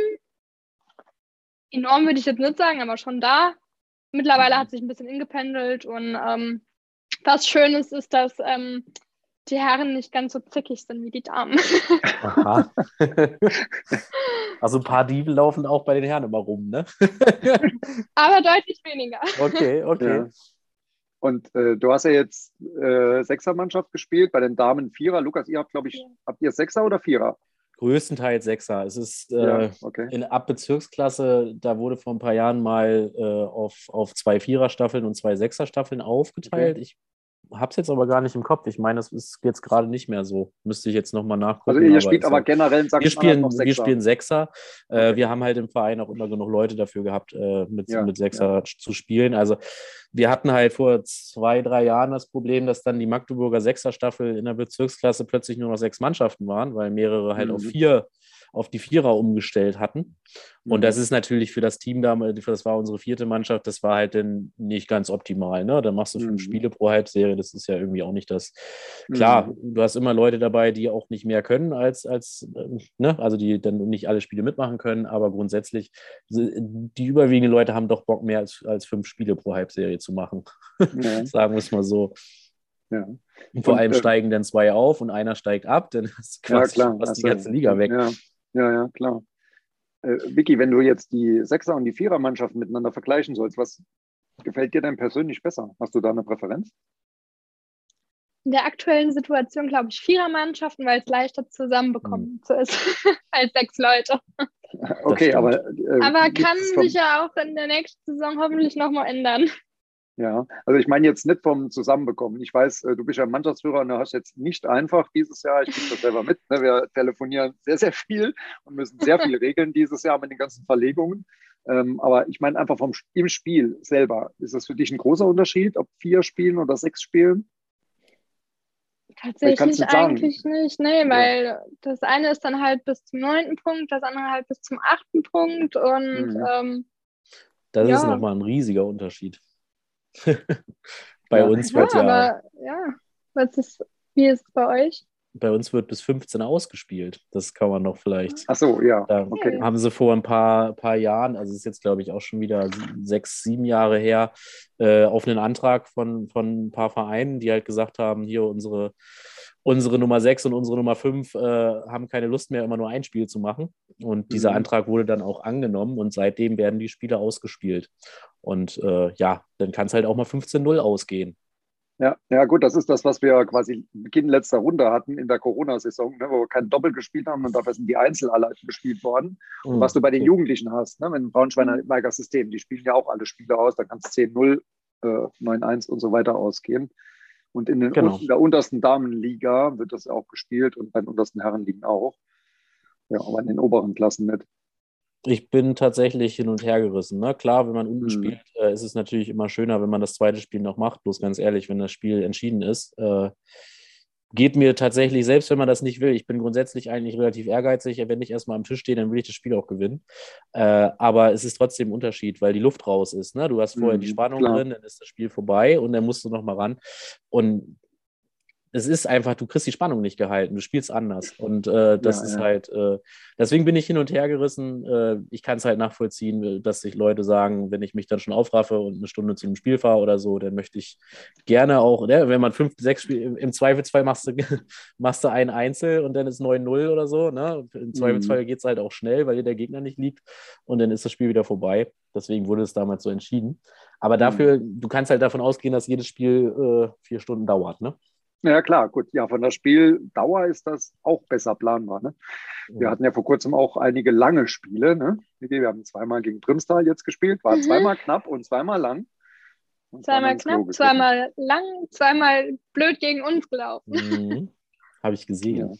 enorm, würde ich jetzt nicht sagen, aber schon da. Mittlerweile hat sich ein bisschen ingependelt und ähm, was Schönes ist, dass ähm, die Herren nicht ganz so zickig sind wie die Damen. Aha. Also ein paar Dieben laufen auch bei den Herren immer rum, ne? Aber deutlich weniger. Okay, okay. Ja. Und äh, du hast ja jetzt äh, Sechsermannschaft gespielt, bei den Damen Vierer. Lukas, ihr habt, glaube ich, Ja. habt ihr Sechser oder Vierer? Größtenteils Sechser. Es ist Ja, äh, okay. in Abbezirksklasse, da wurde vor ein paar Jahren mal äh, auf, auf zwei Vierer-Staffeln und zwei Sechser-Staffeln aufgeteilt. Okay. Ich habe es jetzt aber gar nicht im Kopf. Ich meine, das ist jetzt gerade nicht mehr so. Müsste ich jetzt nochmal nachgucken. Also ihr aber spielt ist aber halt- generell in wir Sachsen-Anhalt spielen, noch wir Sechser. spielen Sechser. Äh, Okay. wir haben halt im Verein auch immer genug Leute dafür gehabt, äh, mit, Ja, mit Sechser zu spielen. Also wir hatten halt vor zwei, drei Jahren das Problem, dass dann die Magdeburger Sechser-Staffel in der Bezirksklasse plötzlich nur noch sechs Mannschaften waren, weil mehrere halt Mhm. auf vier, auf die Vierer umgestellt hatten. Und das ist natürlich für das Team damals, das war unsere vierte Mannschaft, das war halt dann nicht ganz optimal. Ne? Dann machst du fünf mhm. Spiele pro Halbserie, das ist ja irgendwie auch nicht das. Klar, mhm. du hast immer Leute dabei, die auch nicht mehr können als, als ne? Also die dann nicht alle Spiele mitmachen können, aber grundsätzlich, die überwiegenden Leute haben doch Bock, mehr als, als fünf Spiele pro Halbserie zu machen. Ja. Sagen wir es mal so. Ja. Und vor und, allem äh, steigen dann zwei auf und einer steigt ab, dann ist quasi ja, klar, fast die ganze Liga weg. Ja, ja, ja klar. Äh, Vicky, wenn du jetzt die Sechser- und die Vierer-Mannschaft miteinander vergleichen sollst, was gefällt dir denn persönlich besser? Hast du da eine Präferenz? In der aktuellen Situation glaube ich Vierer-Mannschaften, weil es leichter zusammenbekommen hm. ist als sechs Leute. Okay, aber... Äh, aber kann sich ja auch in der nächsten Saison hoffentlich nochmal ändern. Ja, also ich meine jetzt nicht vom Zusammenbekommen. Ich weiß, du bist ja Mannschaftsführer und du hast jetzt nicht einfach dieses Jahr, ich kriege das selber mit, ne? Wir telefonieren sehr, sehr viel und müssen sehr viel regeln dieses Jahr mit den ganzen Verlegungen. Ähm, aber ich meine einfach vom im Spiel selber. Ist das für dich ein großer Unterschied, ob vier spielen oder sechs spielen? Tatsächlich eigentlich nicht, nee, weil ja. das eine ist dann halt bis zum neunten Punkt, das andere halt bis zum achten Punkt und Mhm. ähm, das ja. ist nochmal ein riesiger Unterschied. Bei ja. uns wird ja, ja, aber ja, was ist, wie ist es bei euch? Bei uns wird bis fünfzehn ausgespielt. Das kann man noch vielleicht. Ach so, ja. Da okay. haben sie vor ein paar, paar Jahren, also es ist jetzt, glaube ich, auch schon wieder sechs, sieben Jahre her, äh, auf einen Antrag von, von ein paar Vereinen, die halt gesagt haben, hier unsere, unsere Nummer sechs und unsere Nummer fünf äh, haben keine Lust mehr, immer nur ein Spiel zu machen. Und dieser mhm. Antrag wurde dann auch angenommen und seitdem werden die Spiele ausgespielt. Und äh, ja, dann kann es halt auch mal fünfzehn null ausgehen. Ja, ja, gut, das ist das, was wir quasi Beginn letzter Runde hatten in der Corona-Saison, ne, wo wir kein Doppel gespielt haben und dafür sind die Einzel alle gespielt worden. Und was du bei den Jugendlichen hast, ne, mit dem Braunschweiger System, die spielen ja auch alle Spiele aus, da kann es zehn null, äh, neun eins und so weiter ausgehen. Und in, den, genau. in der untersten Damenliga wird das auch gespielt und bei den untersten Herrenligen auch. Ja, aber in den oberen Klassen nicht. Ich bin tatsächlich hin und her gerissen. Ne? Klar, wenn man unten mhm. spielt, äh, ist es natürlich immer schöner, wenn man das zweite Spiel noch macht. Bloß ganz ehrlich, wenn das Spiel entschieden ist, äh, geht mir tatsächlich, selbst wenn man das nicht will, ich bin grundsätzlich eigentlich relativ ehrgeizig. Wenn ich erstmal am Tisch stehe, dann will ich das Spiel auch gewinnen. Äh, aber es ist trotzdem ein Unterschied, weil die Luft raus ist. Ne? Du hast vorher mhm, die Spannung klar. drin, dann ist das Spiel vorbei und dann musst du noch mal ran. Und es ist einfach, du kriegst die Spannung nicht gehalten, du spielst anders und äh, das ja, ist ja. halt, äh, deswegen bin ich hin und her gerissen, äh, ich kann es halt nachvollziehen, dass sich Leute sagen, wenn ich mich dann schon aufraffe und eine Stunde zu einem Spiel fahre oder so, dann möchte ich gerne auch, ne, wenn man fünf, sechs Spiele, im Zweifelsfall machst du, machst du ein Einzel und dann ist neun null oder so, ne? Im Zweifelsfall mhm. geht es halt auch schnell, weil dir der Gegner nicht liegt und dann ist das Spiel wieder vorbei, deswegen wurde es damals so entschieden, aber dafür, mhm. du kannst halt davon ausgehen, dass jedes Spiel äh, vier Stunden dauert, ne? Ja, klar, gut. Ja, von der Spieldauer ist das auch besser planbar. Ne? Wir hatten ja vor kurzem auch einige lange Spiele. Ne? Wir haben zweimal gegen Primstal jetzt gespielt, war mhm. zweimal knapp und zweimal lang. Und zweimal knapp, zweimal lang, zweimal blöd gegen uns gelaufen. Mhm. Habe ich gesehen.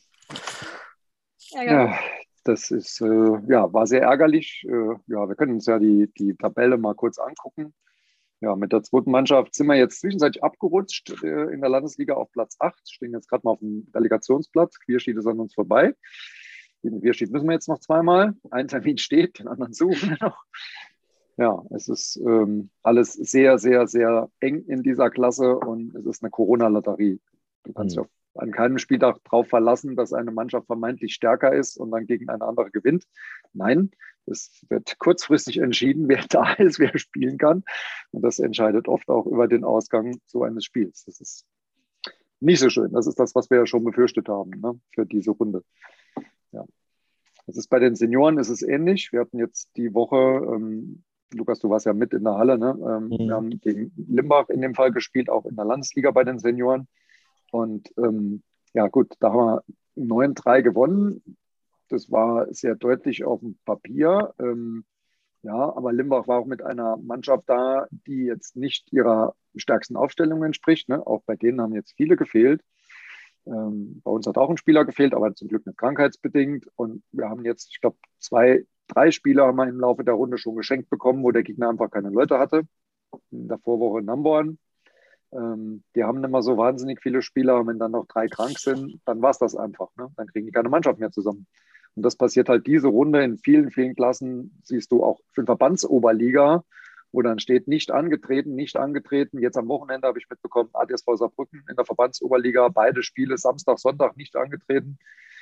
Ja, ja das ist, äh, ja, war sehr ärgerlich. Äh, ja, wir können uns ja die, die Tabelle mal kurz angucken. Ja, mit der zweiten Mannschaft sind wir jetzt zwischenzeitlich abgerutscht äh, in der Landesliga auf Platz acht. Stehen jetzt gerade mal auf dem Relegationsplatz. Quierschied ist an uns vorbei. Den Quierschied müssen wir jetzt noch zweimal. Ein Termin steht, den anderen suchen wir noch. Ja, es ist ähm, alles sehr, sehr, sehr eng in dieser Klasse und es ist eine Corona-Lotterie. Du kannst dich mhm. an keinem Spieltag darauf verlassen, dass eine Mannschaft vermeintlich stärker ist und dann gegen eine andere gewinnt. Nein, es wird kurzfristig entschieden, wer da ist, wer spielen kann. Und das entscheidet oft auch über den Ausgang so eines Spiels. Das ist nicht so schön. Das ist das, was wir ja schon befürchtet haben, ne, für diese Runde. Ja. Das ist bei den Senioren ist es ähnlich. Wir hatten jetzt die Woche, ähm, Lukas, du warst ja mit in der Halle, ne? Ähm, mhm. Wir haben gegen Limbach in dem Fall gespielt, auch in der Landesliga bei den Senioren. Und ähm, ja gut, da haben wir neun drei gewonnen. Das war sehr deutlich auf dem Papier. Ähm, ja, aber Limbach war auch mit einer Mannschaft da, die jetzt nicht ihrer stärksten Aufstellung entspricht. Ne? Auch bei denen haben jetzt viele gefehlt. Ähm, bei uns hat auch ein Spieler gefehlt, aber zum Glück nicht krankheitsbedingt. Und wir haben jetzt, ich glaube, zwei, drei Spieler haben wir im Laufe der Runde schon geschenkt bekommen, wo der Gegner einfach keine Leute hatte. In der Vorwoche in Namborn. Ähm, die haben nicht mehr so wahnsinnig viele Spieler. Und wenn dann noch drei krank sind, dann war es das einfach. Ne? Dann kriegen die keine Mannschaft mehr zusammen. Und das passiert halt diese Runde in vielen, vielen Klassen, siehst du auch für den Verbandsoberliga, wo dann steht, nicht angetreten, nicht angetreten. Jetzt am Wochenende habe ich mitbekommen, A D S V Saarbrücken in der Verbandsoberliga, beide Spiele Samstag, Sonntag nicht angetreten.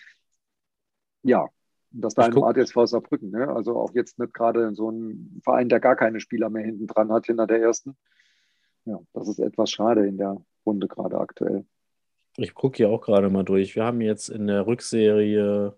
Ja, das da im A D S V Saarbrücken. Ne? Also auch jetzt nicht gerade so ein Verein, der gar keine Spieler mehr hinten dran hat, hinter der ersten. Ja, das ist etwas schade in der Runde gerade aktuell. Ich gucke hier auch gerade mal durch. Wir haben jetzt in der Rückserie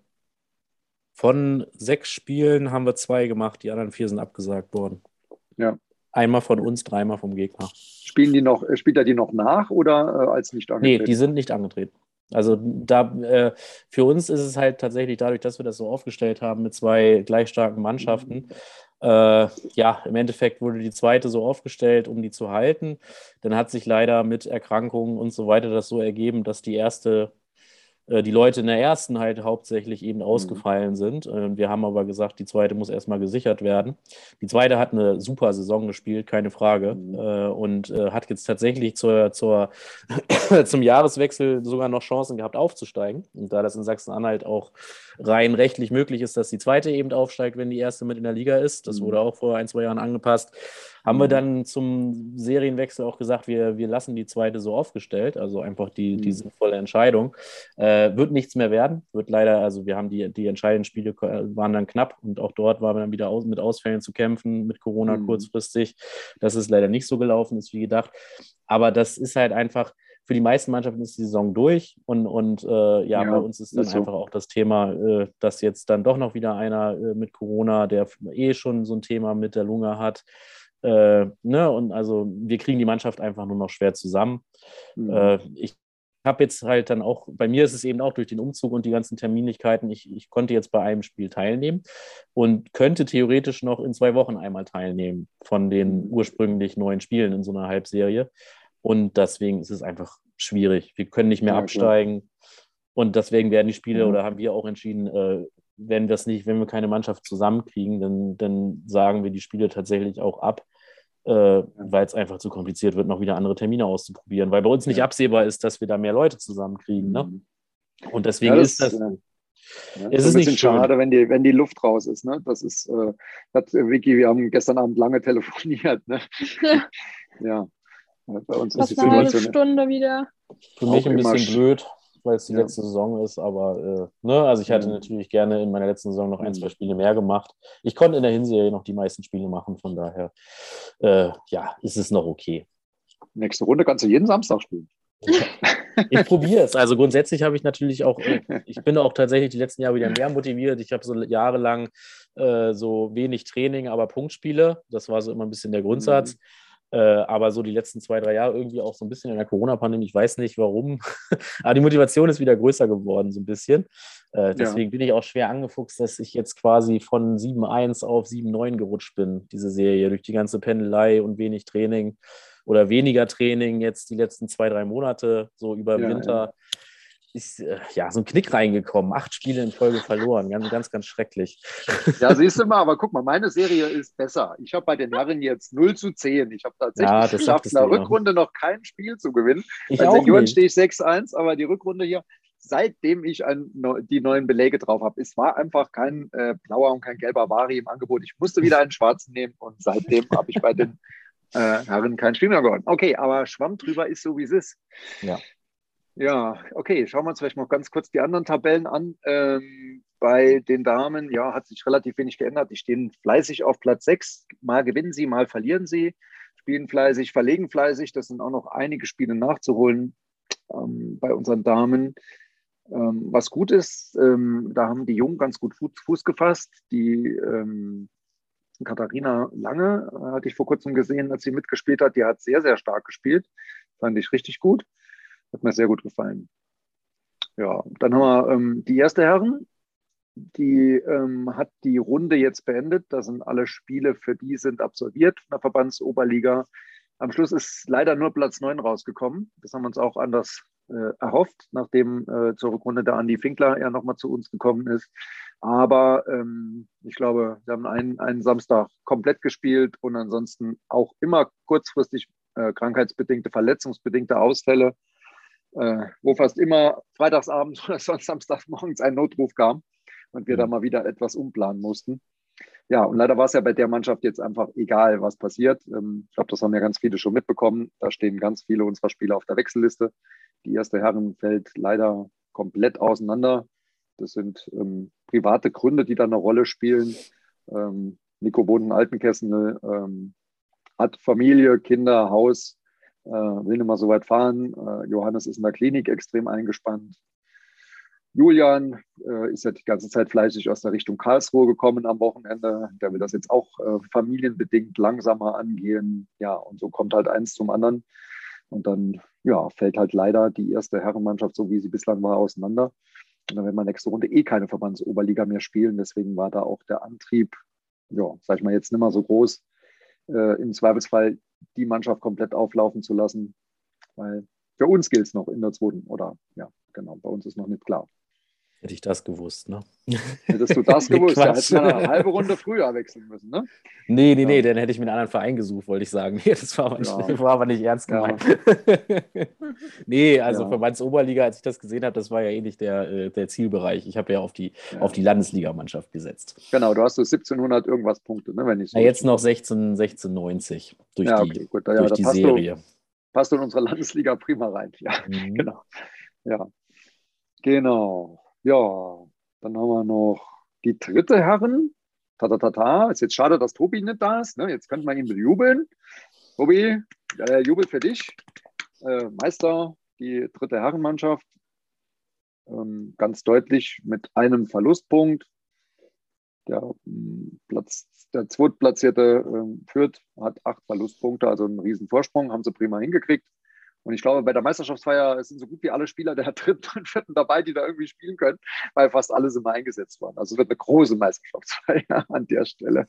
von sechs Spielen haben wir zwei gemacht, die anderen vier sind abgesagt worden. Ja. Einmal von uns, dreimal vom Gegner. Spielen die noch, spielt er die noch nach oder äh, als nicht angetreten? Nee, die sind nicht angetreten. Also da äh, für uns ist es halt tatsächlich dadurch, dass wir das so aufgestellt haben mit zwei gleich starken Mannschaften. Äh, ja, im Endeffekt wurde die zweite so aufgestellt, um die zu halten. Dann hat sich leider mit Erkrankungen und so weiter das so ergeben, dass die erste die Leute in der ersten halt hauptsächlich eben ausgefallen sind. Wir haben aber gesagt, die zweite muss erstmal gesichert werden. Die zweite hat eine super Saison gespielt, keine Frage. Mhm. Und hat jetzt tatsächlich zur, zur, zum Jahreswechsel sogar noch Chancen gehabt, aufzusteigen. Und da das in Sachsen-Anhalt auch rein rechtlich möglich ist, dass die zweite eben aufsteigt, wenn die erste mit in der Liga ist, das wurde auch vor ein, zwei Jahren angepasst, haben wir dann zum Serienwechsel auch gesagt, wir, wir lassen die zweite so aufgestellt, also einfach die, die sinnvolle Entscheidung. Äh, wird nichts mehr werden, wird leider, also wir haben die, die entscheidenden Spiele waren dann knapp und auch dort waren wir dann wieder aus, mit Ausfällen zu kämpfen, mit Corona mhm. kurzfristig. Das ist leider nicht so gelaufen, ist wie gedacht. Aber das ist halt einfach, für die meisten Mannschaften ist die Saison durch und, und äh, ja, ja, bei uns ist dann ist einfach so. Auch das Thema, äh, dass jetzt dann doch noch wieder einer äh, mit Corona, der eh schon so ein Thema mit der Lunge hat, Äh, ne? Und also wir kriegen die Mannschaft einfach nur noch schwer zusammen. Mhm. Äh, ich habe jetzt halt dann auch, bei mir ist es eben auch durch den Umzug und die ganzen Terminlichkeiten, ich, ich konnte jetzt bei einem Spiel teilnehmen und könnte theoretisch noch in zwei Wochen einmal teilnehmen von den ursprünglich neun Spielen in so einer Halbserie. Und deswegen ist es einfach schwierig. Wir können nicht mehr ja, absteigen. Klar. Und deswegen werden die Spiele, mhm. oder haben wir auch entschieden, äh, wenn das nicht, wenn wir keine Mannschaft zusammenkriegen, dann, dann sagen wir die Spiele tatsächlich auch ab, äh, ja. weil es einfach zu kompliziert wird, noch wieder andere Termine auszuprobieren, weil bei uns nicht ja. absehbar ist, dass wir da mehr Leute zusammenkriegen. Mhm. Ne? Und deswegen ja, das, ist das, ja. Ja, ist es ein bisschen nicht schade, wenn die, wenn die Luft raus ist. Ne? Das ist, äh, hat, Vicky, wir haben gestern Abend lange telefoniert. Ne? ja. Bei uns ist die eine halbe Stunde wieder. Für mich ein bisschen blöd, weil es die ja. letzte Saison ist, aber äh, ne, also ich hatte ja. natürlich gerne in meiner letzten Saison noch ein, zwei Spiele mehr gemacht. Ich konnte in der Hinserie noch die meisten Spiele machen, von daher äh, ja, ist es noch okay. Nächste Runde kannst du jeden Samstag spielen. Ich probiere es. Also grundsätzlich habe ich natürlich auch, ich bin auch tatsächlich die letzten Jahre wieder mehr motiviert. Ich habe so jahrelang äh, so wenig Training, aber Punktspiele. Das war so immer ein bisschen der Grundsatz. Mhm. Äh, aber so die letzten zwei, drei Jahre irgendwie auch so ein bisschen in der Corona-Pandemie, ich weiß nicht warum, aber die Motivation ist wieder größer geworden, so ein bisschen. Äh, deswegen ja. bin ich auch schwer angefuchst, dass ich jetzt quasi von sieben eins auf sieben neun gerutscht bin, diese Serie, durch die ganze Pendelei und wenig Training oder weniger Training jetzt die letzten zwei, drei Monate, so über den ja, Winter. Ja. Ist äh, ja so ein Knick reingekommen. Acht Spiele in Folge verloren. Ganz, ganz, ganz schrecklich. Ja, siehst du mal, aber guck mal, meine Serie ist besser. Ich habe bei den Herren jetzt null zu zehn. Ich habe tatsächlich ja, geschafft, in der Rückrunde noch kein Spiel zu gewinnen. Ich bei auch Senioren nicht. stehe ich sechs eins, aber die Rückrunde hier, seitdem ich ein, die neuen Belege drauf habe, es war einfach kein äh, blauer und kein gelber Vari im Angebot. Ich musste wieder einen schwarzen nehmen und seitdem habe ich bei den äh, Herren kein Spiel mehr gewonnen. Okay, aber Schwamm drüber ist so, wie es ist. Ja. Ja, okay, schauen wir uns vielleicht noch ganz kurz die anderen Tabellen an. Ähm, bei den Damen, ja, hat sich relativ wenig geändert. Die stehen fleißig auf Platz sechs. Mal gewinnen sie, mal verlieren sie. Spielen fleißig, verlegen fleißig. Das sind auch noch einige Spiele nachzuholen ähm, bei unseren Damen. Ähm, was gut ist, ähm, da haben die Jungen ganz gut Fuß, Fuß gefasst. Die ähm, Katharina Lange äh, hatte ich vor kurzem gesehen, als sie mitgespielt hat. Die hat sehr, sehr stark gespielt. Fand ich richtig gut. Hat mir sehr gut gefallen. Ja, dann haben wir ähm, die erste Herren. Die ähm, hat die Runde jetzt beendet. Da sind alle Spiele für die sind absolviert von der Verbandsoberliga. Am Schluss ist leider nur Platz neun rausgekommen. Das haben wir uns auch anders äh, erhofft, nachdem äh, zur Rückrunde der Andi Finkler ja nochmal zu uns gekommen ist. Aber ähm, ich glaube, wir haben einen, einen Samstag komplett gespielt und ansonsten auch immer kurzfristig äh, krankheitsbedingte, verletzungsbedingte Ausfälle. Äh, wo fast immer freitagsabends oder sonst samstagsmorgens ein Notruf kam. und wir mhm. da mal wieder etwas umplanen mussten. Ja, und leider war es ja bei der Mannschaft jetzt einfach egal, was passiert. Ähm, ich glaube, das haben ja ganz viele schon mitbekommen. Da stehen ganz viele unserer Spieler auf der Wechselliste. Die erste Herren fällt leider komplett auseinander. Das sind ähm, private Gründe, die da eine Rolle spielen. Ähm, Nico Boden-Altenkessel ähm, hat Familie, Kinder, Haus, äh, will nicht mal so weit fahren. Äh, Johannes ist in der Klinik extrem eingespannt. Julian äh, ist ja die ganze Zeit fleißig aus der Richtung Karlsruhe gekommen am Wochenende. Der will das jetzt auch äh, familienbedingt langsamer angehen. Ja, und so kommt halt eins zum anderen. Und dann ja, fällt halt leider die erste Herrenmannschaft, so wie sie bislang war, auseinander. Und dann werden wir nächste Runde eh keine Verbandsoberliga mehr spielen. Deswegen war da auch der Antrieb, ja, sag ich mal, jetzt nicht mehr so groß, äh, im Zweifelsfall die Mannschaft komplett auflaufen zu lassen. Weil für uns gilt es noch in der zweiten, oder ja, genau, bei uns ist noch nicht klar. Hätte ich das gewusst, ne? Hättest du das gewusst, ja, hättest du mal eine halbe Runde früher wechseln müssen, ne? Nee, nee, ja. nee, dann hätte ich mir einen anderen Verein gesucht, wollte ich sagen. Nee, das war aber nicht, ja. war aber nicht ernst gemeint. Ja. Nee, also ja. Verbandsoberliga, als ich das gesehen habe, das war ja eh nicht der, der Zielbereich. Ich habe ja auf die, ja. auf die Landesligamannschaft gesetzt. Genau, du hast so siebzehnhundert irgendwas Punkte, ne? Wenn ich so Na, jetzt noch sechzehn, sechzehn neunzig durch ja, die, okay, gut. Ja, durch die passt Serie. Du, passt du in unsere Landesliga prima rein. Ja, mhm. genau. Ja, genau. Ja, dann haben wir noch die dritte Herren. Tatatata. Ist jetzt schade, dass Tobi nicht da ist. Ne? Jetzt könnte man ihn bejubeln. Tobi, äh, Jubel für dich. Äh, Meister, die dritte Herrenmannschaft. Ähm, ganz deutlich mit einem Verlustpunkt. Der, Platz, der Zweitplatzierte äh, Fürth hat acht Verlustpunkte, also einen riesen Vorsprung, haben sie prima hingekriegt. Und ich glaube, bei der Meisterschaftsfeier sind so gut wie alle Spieler der dritten und vierten dabei, die da irgendwie spielen können, weil fast alle sind mal eingesetzt worden. Also es wird eine große Meisterschaftsfeier an der Stelle.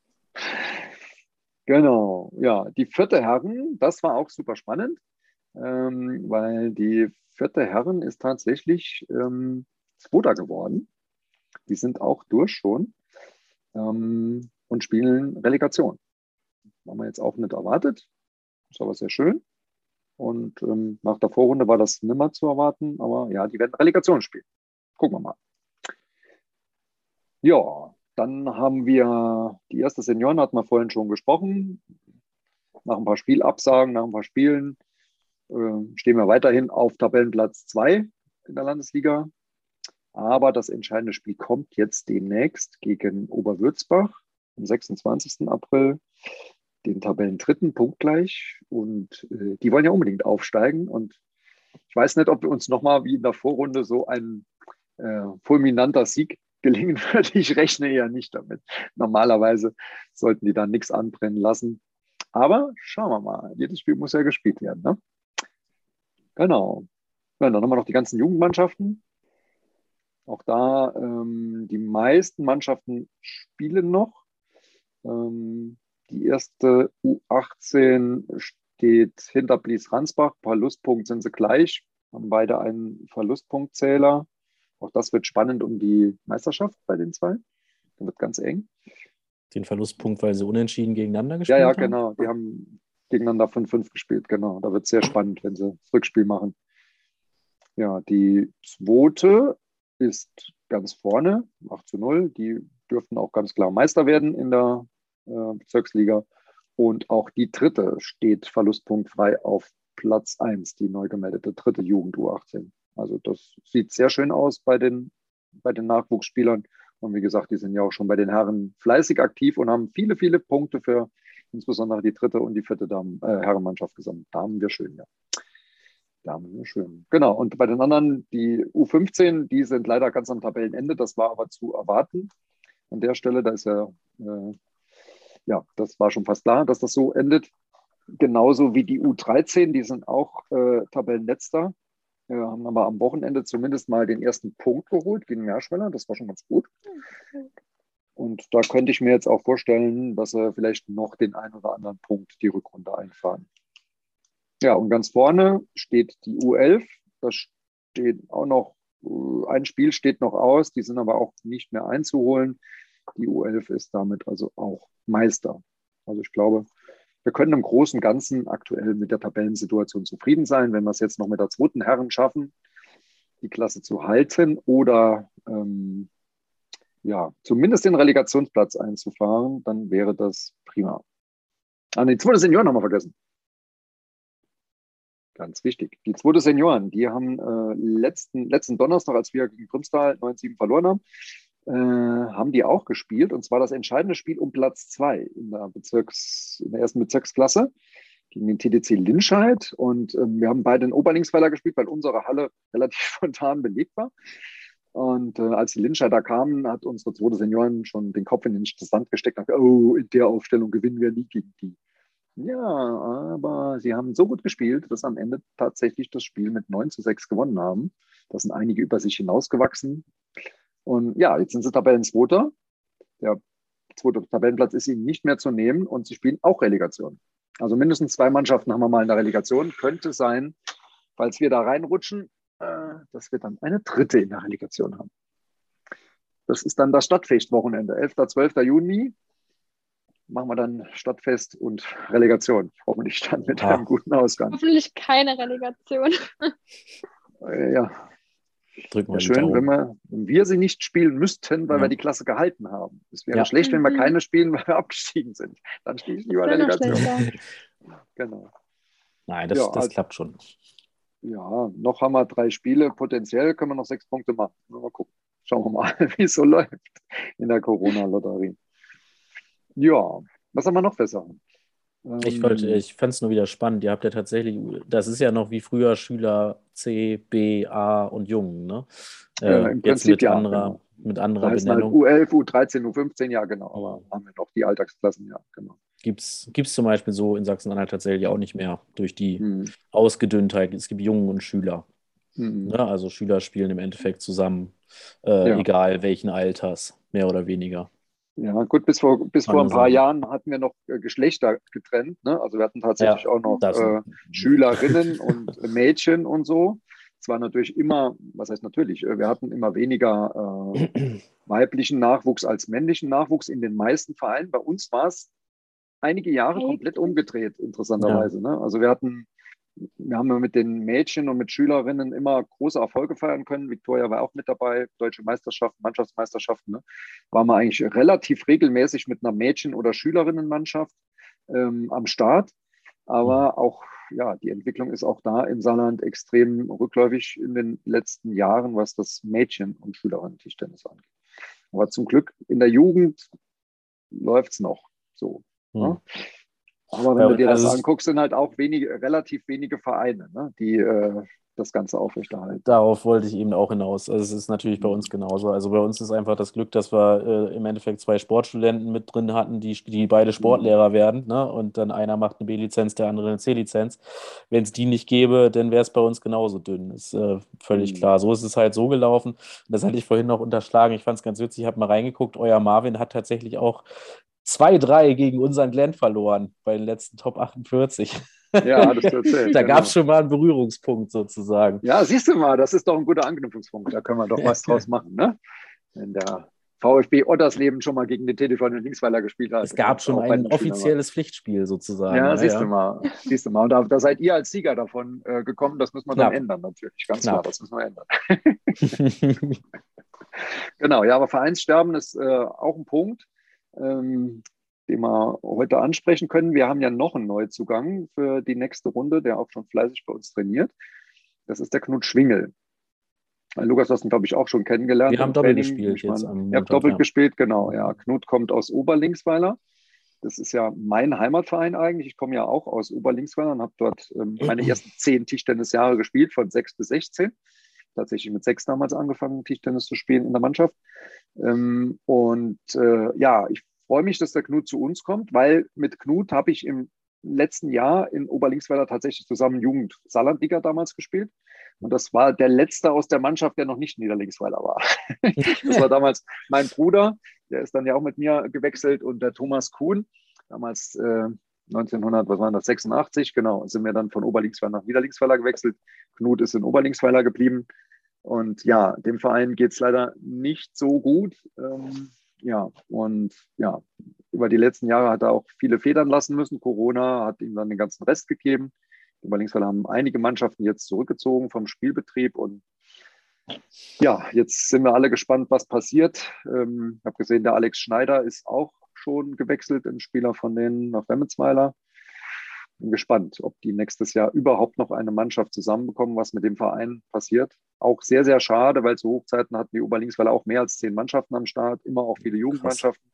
Genau, ja, die vierte Herren, das war auch super spannend, ähm, weil die vierte Herren ist tatsächlich ähm, Zweiter geworden. Die sind auch durch schon ähm, und spielen Relegation. Haben wir jetzt auch nicht erwartet. Ist aber sehr schön. Und ähm, nach der Vorrunde war das nimmer zu erwarten, aber ja, die werden Relegation spielen. Gucken wir mal. Ja, dann haben wir die erste Senioren, hatten wir vorhin schon gesprochen. Nach ein paar Spielabsagen, nach ein paar Spielen äh, stehen wir weiterhin auf Tabellenplatz zwei in der Landesliga. Aber das entscheidende Spiel kommt jetzt demnächst gegen Oberwürzbach am sechsundzwanzigsten April. Den Tabellendritten punktgleich, und äh, die wollen ja unbedingt aufsteigen, und ich weiß nicht, ob uns nochmal wie in der Vorrunde so ein äh, fulminanter Sieg gelingen wird. Ich rechne eher nicht damit. Normalerweise sollten die da nichts anbrennen lassen, aber schauen wir mal, jedes Spiel muss ja gespielt werden, ne? Genau. Ja, dann haben wir noch die ganzen Jugendmannschaften. Auch da ähm, die meisten Mannschaften spielen noch. ähm, Die erste U achtzehn steht hinter Blies-Ransbach. Verlustpunkt sind sie gleich, haben beide einen Verlustpunktzähler. Auch das wird spannend um die Meisterschaft bei den zwei. Das wird ganz eng. Den Verlustpunkt, weil sie unentschieden gegeneinander gespielt haben? Ja, ja, haben? genau. Die haben gegeneinander fünf fünf gespielt. Genau. Da wird es sehr spannend, wenn sie das Rückspiel machen. Ja, die zweite ist ganz vorne, acht zu null. Die dürften auch ganz klar Meister werden in der Bezirksliga, und auch die dritte steht verlustpunktfrei auf Platz eins, die neu gemeldete dritte Jugend U achtzehn. Also das sieht sehr schön aus bei den, bei den Nachwuchsspielern, und wie gesagt, die sind ja auch schon bei den Herren fleißig aktiv und haben viele, viele Punkte für insbesondere die dritte und die vierte Damen, äh, Herrenmannschaft gesammelt. Da haben wir schön, ja. Da haben wir schön. Genau, und bei den anderen, die U fünfzehn, die sind leider ganz am Tabellenende, das war aber zu erwarten. An der Stelle, da ist ja äh, Ja, das war schon fast klar, dass das so endet. Genauso wie die U dreizehn, die sind auch äh, Tabellenletzter, äh, haben aber am Wochenende zumindest mal den ersten Punkt geholt gegen Meerschweiler. Das war schon ganz gut. Und da könnte ich mir jetzt auch vorstellen, dass sie vielleicht noch den einen oder anderen Punkt die Rückrunde einfahren. Ja, und ganz vorne steht die U elf. Das steht auch noch, äh, ein Spiel steht noch aus, die sind aber auch nicht mehr einzuholen. Die U elf ist damit also auch Meister. Also ich glaube, wir können im Großen und Ganzen aktuell mit der Tabellensituation zufrieden sein. Wenn wir es jetzt noch mit der zweiten Herren schaffen, die Klasse zu halten oder ähm, ja, zumindest den Relegationsplatz einzufahren, dann wäre das prima. Ah, die zweite Senioren haben wir vergessen. Ganz wichtig. Die zweite Senioren, die haben äh, letzten, letzten Donnerstag, als wir gegen Grümstal neun sieben verloren haben, äh, haben die auch gespielt. Und zwar das entscheidende Spiel um Platz zwei in der, Bezirks, in der ersten Bezirksklasse gegen den T D C Linscheid. Und ähm, wir haben beide in Oberlingsweiler gespielt, weil unsere Halle relativ spontan belegt war. Und äh, als die Linscheider kamen, hat unsere zweite Senioren schon den Kopf in den Sand gesteckt und gesagt, oh, in der Aufstellung gewinnen wir nie gegen die. Ja, aber sie haben so gut gespielt, dass am Ende tatsächlich das Spiel mit neun zu sechs gewonnen haben. Da sind einige über sich hinausgewachsen. Und ja, jetzt sind sie Tabellenzweiter. Der zweite Tabellenplatz ist ihnen nicht mehr zu nehmen und sie spielen auch Relegation. Also mindestens zwei Mannschaften haben wir mal in der Relegation. Könnte sein, falls wir da reinrutschen, äh, dass wir dann eine dritte in der Relegation haben. Das ist dann das Stadtfest-Wochenende, elfter zwölfter Juni. Machen wir dann Stadtfest und Relegation. Hoffentlich dann mit Ja. einem guten Ausgang. Hoffentlich keine Relegation. Äh, ja, Drücken wir ja die schön, Daumen. wenn wir, wenn wir sie nicht spielen müssten, weil Ja. wir die Klasse gehalten haben. Es wäre Ja. schlecht, wenn wir Mhm. keine spielen, weil wir abgestiegen sind. Dann spiele ich lieber Das wäre noch Relegation. schlechter. Genau. Nein, das, Ja, das also- klappt schon. Ja, noch haben wir drei Spiele. Potenziell können wir noch sechs Punkte machen. Mal gucken. Schauen wir mal, wie es so läuft in der Corona-Lotterie. Ja, was haben wir noch für Sachen? Ich, Ähm, wollte, ich fand es nur wieder spannend. Ihr habt ja tatsächlich, das ist ja noch wie früher Schüler C, B, A und Jungen, ne? Äh, Äh, im jetzt Prinzip mit ja, anderer, genau. mit Da anderer heißen halt Benennung. U elf, U dreizehn, U fünfzehn, ja genau, aber Mhm. haben wir noch die Alltagsklassen, ja, genau. Gibt es zum Beispiel so in Sachsen-Anhalt tatsächlich auch nicht mehr durch die Hm. Ausgedünntheit. Es gibt Jungen und Schüler. Hm. Ne? Also Schüler spielen im Endeffekt zusammen, äh, Ja. egal welchen Alters, mehr oder weniger. Ja, gut, bis vor, bis vor ein Andere paar Sache. Jahren hatten wir noch äh, Geschlechter getrennt. Ne? Also wir hatten tatsächlich Ja, auch noch das- äh, Schülerinnen und äh, Mädchen und so. Es war natürlich immer, was heißt natürlich, äh, wir hatten immer weniger äh, weiblichen Nachwuchs als männlichen Nachwuchs in den meisten Vereinen. Bei uns war es einige Jahre Echt? komplett umgedreht, interessanterweise. Ne? Also wir hatten, wir haben mit den Mädchen und mit Schülerinnen immer große Erfolge feiern können. Victoria war auch mit dabei, deutsche Meisterschaften, Mannschaftsmeisterschaften. Ne? Waren wir eigentlich relativ regelmäßig mit einer Mädchen- oder Schülerinnenmannschaft ähm, am Start. Aber auch, ja, die Entwicklung ist auch da im Saarland extrem rückläufig in den letzten Jahren, was das Mädchen- und Schülerinnen-Tischtennis angeht. Aber zum Glück in der Jugend läuft es noch so. Hm. Ne? Aber wenn Bei- du dir das also es- anguckst, sind halt auch wenige, relativ wenige Vereine, ne, die äh, das Ganze aufrechterhalten. Darauf wollte ich eben auch hinaus. Also es ist natürlich bei uns genauso. Also bei uns ist einfach das Glück, dass wir äh, im Endeffekt zwei Sportstudenten mit drin hatten, die, die beide Sportlehrer werden. Ne? Und dann einer macht eine B-Lizenz, der andere eine C-Lizenz. Wenn es die nicht gäbe, dann wäre es bei uns genauso dünn. Ist äh, völlig Mhm. klar. So ist es halt so gelaufen. Und das hatte ich vorhin noch unterschlagen. Ich fand es ganz witzig. Ich habe mal reingeguckt. Euer Marvin hat tatsächlich auch zwei drei gegen unseren Glenn verloren bei den letzten Top achtundvierzig. Ja, hattest du erzählt. Da genau. gab es schon mal einen Berührungspunkt sozusagen. Ja, siehst du mal, das ist doch ein guter Anknüpfungspunkt. Da können wir doch was draus machen, ne? Wenn der VfB Ottersleben schon mal gegen den T D V in Linksweiler gespielt hat. Es gab schon Auch bei ein den Schülern war. offizielles Pflichtspiel sozusagen. Ja, Ja, siehst ja. du mal. Siehst du mal. Und da, da seid ihr als Sieger davon äh, gekommen. Das müssen wir Knapp. dann ändern, natürlich. Ganz Knapp. klar, das müssen wir ändern. Genau, ja, aber Vereinssterben ist äh, auch ein Punkt, ähm, den wir heute ansprechen können. Wir haben ja noch einen Neuzugang für die nächste Runde, der auch schon fleißig bei uns trainiert. Das ist der Knut Schwingel. Äh, Lukas, du hast ihn, glaube ich, auch schon kennengelernt. Wir haben im Doppel Training. gespielt Ich jetzt meine, am Ihr Montag, habt doppelt ja. gespielt, genau. Ja, Knut kommt aus Oberlingsweiler. Das ist ja mein Heimatverein eigentlich. Ich komme ja auch aus Oberlingsweiler und habe dort ähm, meine ersten zehn Tischtennisjahre gespielt, von sechs bis sechzehn. Tatsächlich mit sechs damals angefangen, Tischtennis zu spielen in der Mannschaft. Ähm, und äh, ja, ich freue mich, dass der Knut zu uns kommt, weil mit Knut habe ich im letzten Jahr in Oberlingsweiler tatsächlich zusammen Jugend-Saarlandliga damals gespielt. Und das war der letzte aus der Mannschaft, der noch nicht Niederlingsweiler war. Das war damals mein Bruder, der ist dann ja auch mit mir gewechselt, und der Thomas Kuhn, damals äh, neunzehnhundert, was war das, sechsundachtzig, genau, sind wir dann von Oberlingsweiler nach Niederlingsweiler gewechselt. Knut ist in Oberlingsweiler geblieben. Und ja, dem Verein geht es leider nicht so gut. Ähm, ja, und ja, über die letzten Jahre hat er auch viele federn lassen müssen. Corona hat ihm dann den ganzen Rest gegeben. Die Oberlingsweiler haben einige Mannschaften jetzt zurückgezogen vom Spielbetrieb, und Ja, jetzt sind wir alle gespannt, was passiert. Ähm, ich habe gesehen, der Alex Schneider ist auch schon gewechselt, ein Spieler von denen nach Wemmelsweiler. Bin gespannt, ob die nächstes Jahr überhaupt noch eine Mannschaft zusammenbekommen, was mit dem Verein passiert. Auch sehr, sehr schade, weil zu Hochzeiten hatten die Oberlinksweiler auch mehr als zehn Mannschaften am Start, immer auch viele Jugendmannschaften.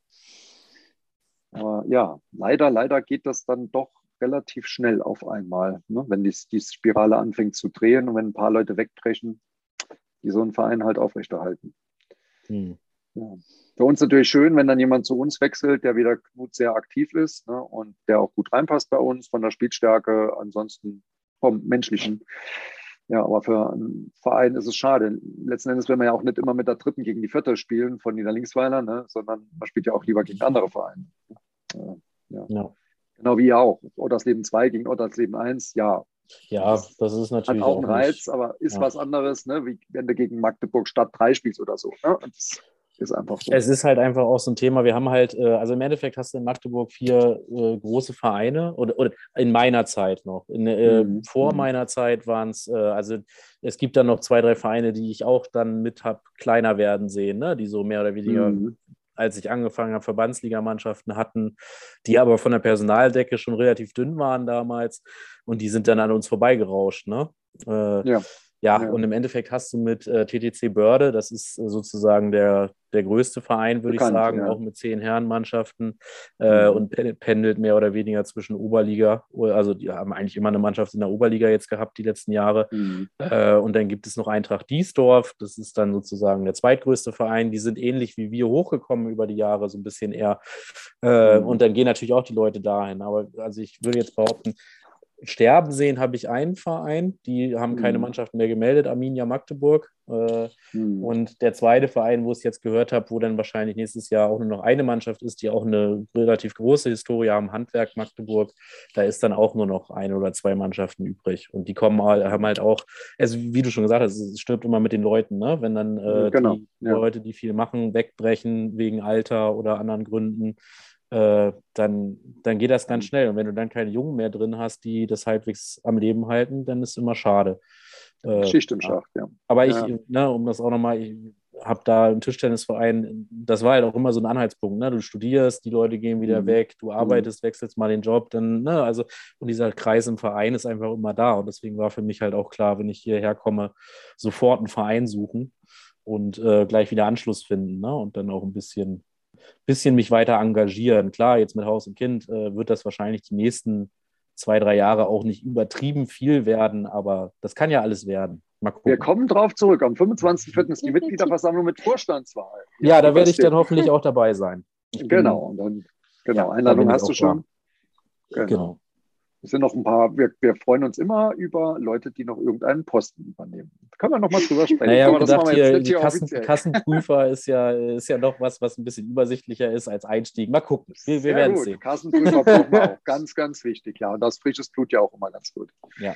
Aber ja, leider, leider geht das dann doch relativ schnell auf einmal, ne? Wenn die, die Spirale anfängt zu drehen und wenn ein paar Leute wegbrechen, die so einen Verein halt aufrechterhalten. Hm. Ja. Für uns natürlich schön, wenn dann jemand zu uns wechselt, der wieder gut sehr aktiv ist, ne, und der auch gut reinpasst bei uns, von der Spielstärke, ansonsten vom Menschlichen. Ja, aber für einen Verein ist es schade. Letzten Endes will man ja auch nicht immer mit der dritten gegen die vierte spielen von Niederlinksweiler, ne, sondern man spielt ja auch lieber gegen andere Vereine. Ja, ja. Ja. Genau wie ihr auch. Ottersleben zwei gegen Ottersleben eins, ja. Ja, das, das ist natürlich hat auch einen Reiz, nicht, aber ist ja. was anderes, ne, wie wenn du gegen Magdeburg Stadt drei spielst oder so. Ne? Das ist einfach so. Es ist halt einfach auch so ein Thema. Wir haben halt, also im Endeffekt hast du in Magdeburg vier äh, große Vereine oder, oder in meiner Zeit noch. In, äh, mhm. Vor mhm. meiner Zeit waren es, äh, also es gibt dann noch zwei, drei Vereine, die ich auch dann mit habe kleiner werden sehen, ne? Die so mehr oder weniger, mhm. als ich angefangen habe, Verbandsligamannschaften hatten, die aber von der Personaldecke schon relativ dünn waren damals und die sind dann an uns vorbeigerauscht. Ne? Äh, ja. Ja, ja, und im Endeffekt hast du mit äh, T T C Börde, das ist äh, sozusagen der, der größte Verein, würde ich sagen, ja. auch mit zehn Herrenmannschaften äh, mhm. und pendelt mehr oder weniger zwischen Oberliga, also die haben eigentlich immer eine Mannschaft in der Oberliga jetzt gehabt die letzten Jahre. Mhm. Äh, und dann gibt es noch Eintracht Diesdorf, das ist dann sozusagen der zweitgrößte Verein, die sind ähnlich wie wir hochgekommen über die Jahre, so ein bisschen eher. Äh, mhm. Und dann gehen natürlich auch die Leute dahin. Aber also ich würde jetzt behaupten, sterben sehen habe ich einen Verein, die haben keine mhm. Mannschaft mehr gemeldet, Arminia Magdeburg. Äh, mhm. Und der zweite Verein, wo ich es jetzt gehört habe, wo dann wahrscheinlich nächstes Jahr auch nur noch eine Mannschaft ist, die auch eine relativ große Historie haben, Handwerk Magdeburg, da ist dann auch nur noch eine oder zwei Mannschaften übrig. Und die kommen haben halt auch, also wie du schon gesagt hast, es stirbt immer mit den Leuten, ne? Wenn dann äh, genau. die ja. Leute, die viel machen, wegbrechen wegen Alter oder anderen Gründen, Äh, dann, dann geht das ganz schnell. Und wenn du dann keine Jungen mehr drin hast, die das halbwegs am Leben halten, dann ist es immer schade. Äh, Schicht im Schacht, ja. Aber ja. ich, ne, um das auch nochmal, ich habe da im Tischtennisverein, das war halt auch immer so ein Anhaltspunkt. Ne? Du studierst, die Leute gehen wieder mhm. weg, du arbeitest, mhm. wechselst mal den Job, dann, ne, also, und dieser Kreis im Verein ist einfach immer da. Und deswegen war für mich halt auch klar, wenn ich hierher komme, sofort einen Verein suchen und äh, gleich wieder Anschluss finden, ne? Und dann auch ein bisschen bisschen mich weiter engagieren. Klar, jetzt mit Haus und Kind äh, wird das wahrscheinlich die nächsten zwei, drei Jahre auch nicht übertrieben viel werden, aber das kann ja alles werden. Mal gucken. Wir kommen drauf zurück. Am fünfundzwanzigsten vierten ist die Mitgliederversammlung mit Vorstandswahl. Ja, ja da werde ich dann hoffentlich auch dabei sein. Ich genau, und dann, genau, ja, Einladung hast du schon. Genau. genau. Es sind noch ein paar, wir, wir freuen uns immer über Leute, die noch irgendeinen Posten übernehmen. Da können wir noch mal drüber sprechen. Naja, aber das gedacht, hier, hier die Kassen, Kassenprüfer ist ja, ist ja noch was, was ein bisschen übersichtlicher ist als Einstieg. Mal gucken, wir, wir werden es sehen. Kassenprüfer brauchen wir auch, ganz, ganz wichtig. Ja, und das frisches Blut ja auch immer ganz gut. Ja.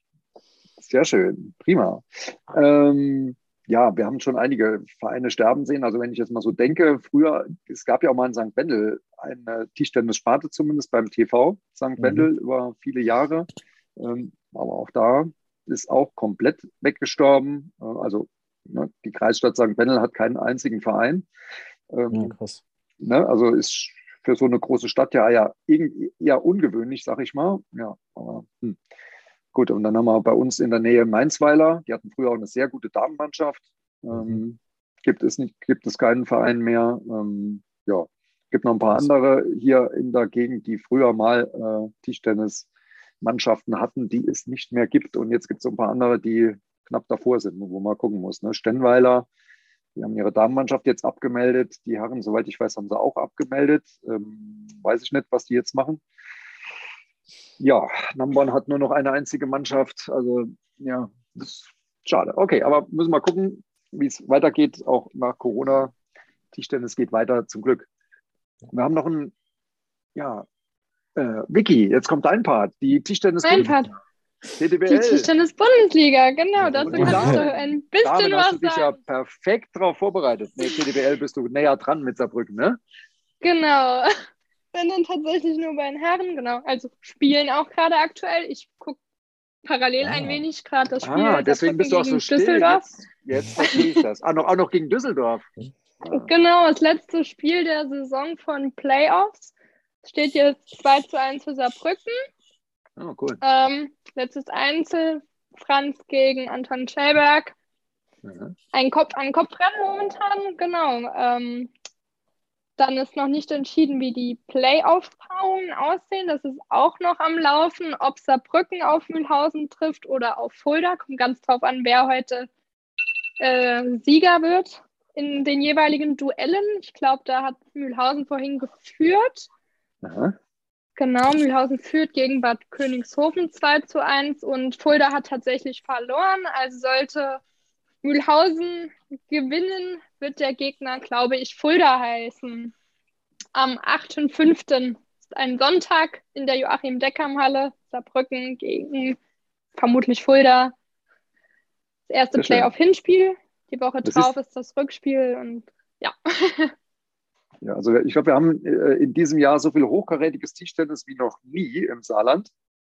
Sehr schön, prima. Ähm, ja, wir haben schon einige Vereine sterben sehen. Also wenn ich jetzt mal so denke, früher, es gab ja auch mal in Sankt Wendel eine Tischtennis-Sparte zumindest beim T V Sankt Mhm. Wendel über viele Jahre. Ähm, aber auch da ist auch komplett weggestorben. Äh, also ne, die Kreisstadt Sankt Wendel hat keinen einzigen Verein. Ähm, ja, krass. Ne, also ist für so eine große Stadt ja, ja eher ungewöhnlich, sag ich mal. Ja, aber hm. Gut, und dann haben wir bei uns in der Nähe Mainzweiler, die hatten früher auch eine sehr gute Damenmannschaft. Mhm. Ähm, gibt es nicht, gibt es keinen Verein mehr. Ähm, ja, gibt noch ein paar andere hier in der Gegend, die früher mal äh, Tischtennismannschaften hatten, die es nicht mehr gibt. Und jetzt gibt es so ein paar andere, die knapp davor sind, wo man gucken muss. Ne? Stenweiler, die haben ihre Damenmannschaft jetzt abgemeldet. Die Herren, soweit ich weiß, haben sie auch abgemeldet. Ähm, weiß ich nicht, was die jetzt machen. Ja, Nambon hat nur noch eine einzige Mannschaft. Also, ja, das ist schade. Okay, aber müssen wir gucken, wie es weitergeht, auch nach Corona. Tischtennis geht weiter, zum Glück. Wir haben noch ein, ja, äh, Vicky, jetzt kommt dein Part. Die Tischtennis Mein Part. T D B L. Die Tischtennis-Bundesliga, genau. Dazu kannst du ein bisschen Damen, was hast du dich sagen. ja perfekt darauf vorbereitet. Nee, T D B L bist du näher dran mit Saarbrücken, ne? Genau. Bin dann tatsächlich nur bei den Herren, genau. Also spielen auch gerade aktuell. Ich gucke parallel Ah. ein wenig gerade das Spiel Ah, deswegen Saarbrücken bist du auch so gegen still. Düsseldorf. Jetzt, jetzt verstehe ich das. Ah, noch, auch noch gegen Düsseldorf. Ah. Genau, das letzte Spiel der Saison von Playoffs. Es steht jetzt zwei zu eins für Saarbrücken. Oh, cool. Ähm, letztes Einzel, Franz gegen Anton Schellberg. Mhm. Ein Kopf an Kopfrennen momentan, genau. Ähm, dann ist noch nicht entschieden, wie die Playoff-Paarungen aussehen. Das ist auch noch am Laufen. Ob Saarbrücken auf Mühlhausen trifft oder auf Fulda. Kommt ganz drauf an, wer heute äh, Sieger wird in den jeweiligen Duellen. Ich glaube, da hat Mühlhausen vorhin geführt. Aha. Genau, Mühlhausen führt gegen Bad Königshofen zwei zu eins und Fulda hat tatsächlich verloren. Also sollte Mühlhausen gewinnen, wird der Gegner, glaube ich, Fulda heißen. Am achten fünften ist ein Sonntag in der Joachim-Deckam-Halle, Saarbrücken gegen vermutlich Fulda. Das erste Sehr schön. Playoff-Hinspiel. Die Woche Das drauf ist- ist das Rückspiel und ja. Ja, also ich glaube, wir haben äh, in diesem Jahr so viel hochkarätiges Tischtennis wie noch nie im Saarland.